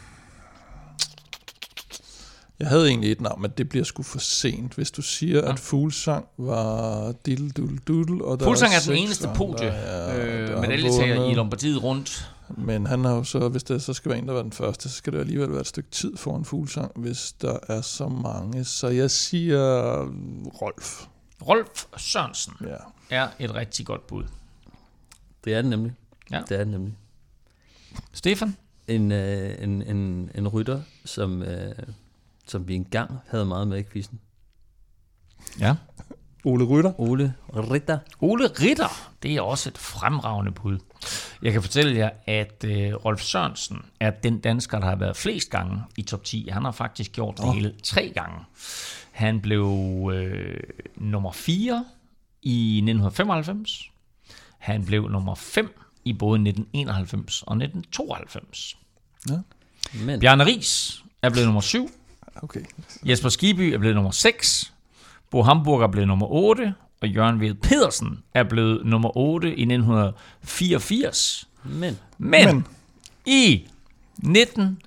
jeg havde egentlig et navn, men det bliver sgu for sent, hvis du siger, ja. at Fuglsang var diddle doodle doodle. Og der Fuglsang er, er den eneste podie øh, medaljetager i Lombardiet rundt. Men han har jo så, hvis det så skal være en, der var den første, så skal det alligevel være et stykke tid foran Fuglsang, hvis der er så mange. Så jeg siger Rolf. Rolf Sørensen ja. er et rigtig godt bud. Det er det nemlig. Ja. Det er det nemlig. Stefan? En, øh, en, en, en rytter, som, øh, som vi engang havde meget med i quizzen. Ja. Ole Rytter. Ole Ritter. Ole Ritter, det er også et fremragende bud. Jeg kan fortælle jer, at øh, Rolf Sørensen er den dansker, der har været flest gange i top ti. Han har faktisk gjort det oh. hele tre gange. Han blev øh, nummer fire i nitten femoghalvfems. Han blev nummer fem i både nitten enoghalvfems og nitten tooghalvfems. Ja. Men. Bjarne Riis er blevet nummer syv. Okay. Jesper Skibby er blevet nummer seks. Bo Hamburg er blevet nummer otte. Og Jørgen Ved Pedersen er blevet nummer otte i nitten fireogfirs. Men. Men, Men. i nitten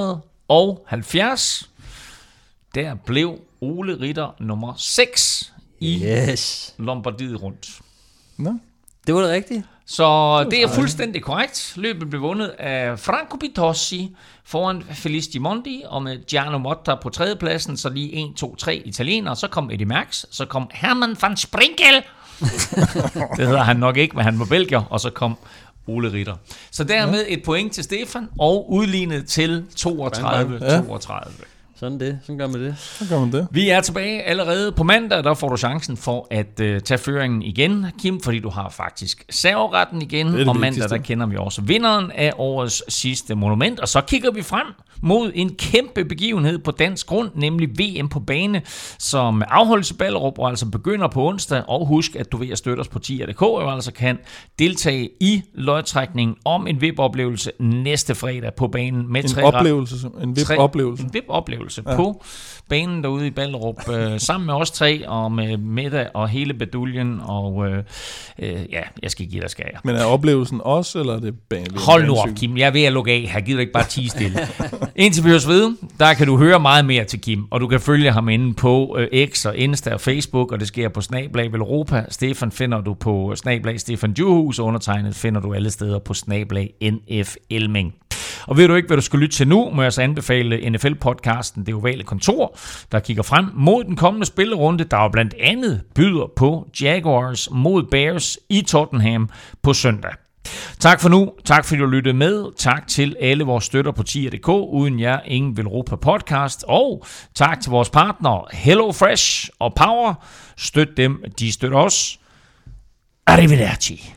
halvfjerds, der blev Ole Ritter nummer seks i yes. Lombardiet rundt. Nå. Det var det rigtigt. Så det er fuldstændig korrekt. Løbet blev vundet af Franco Pitossi foran Felice Gimondi og med Gianno Motta på tredjepladsen, så lige en, to, tre italienere. Så kom Eddie Merckx, så kom Hermann van Sprinkel. Det hedder han nok ikke, men han var belgier, og så kom Ole Ritter. Så dermed et point til Stefan, og udlignet til toogtredive toogtredive. Sådan det, sådan gør man det. Så gør man det. Vi er tilbage allerede på mandag, der får du chancen for at uh, tage føringen igen, Kim, fordi du har faktisk serveretten igen. Og mandag, vigtigste. Der kender vi også vinderen af årets sidste monument. Og så kigger vi frem mod en kæmpe begivenhed på dansk grund, nemlig V M på bane, som afholdes i Ballerup, og altså begynder på onsdag. Og husk, at du ved at støtte os på ti punktum d k, og altså kan deltage i lodtrækningen om en V I P-oplevelse næste fredag på banen. Med en tre oplevelse, en V I P-oplevelse. En V I P-oplevelse. Ja. Ja. På banen derude i Ballerup, øh, sammen med os tre, og med middag og hele beduljen, og øh, øh, ja, jeg skal give dig skal jeg. Men er oplevelsen også, eller er det banen? Hold nu op, Kim, jeg er ved at lukke af, jeg gider ikke bare tie stille. Indtil vi høres ved, der kan du høre meget mere til Kim, og du kan følge ham inde på øh, X og Insta og Facebook, og det sker på Snablag Velropa. Stefan finder du på Snablag Stefan Djurhus, og undertegnet finder du alle steder på Snablag N F Elming. Og ved du ikke, hvad du skal lytte til nu, må jeg så anbefale N F L-podcasten Det Ovale Kontor, der kigger frem mod den kommende spillerunde, der jo blandt andet byder på Jaguars mod Bears i Tottenham på søndag. Tak for nu. Tak fordi du lyttede med. Tak til alle vores støtter på ti punktum d k. Uden jer, ingen Velropa podcast. Og tak til vores partnere Hello Fresh og Power. Støt dem, de støtter os. Arrivederci.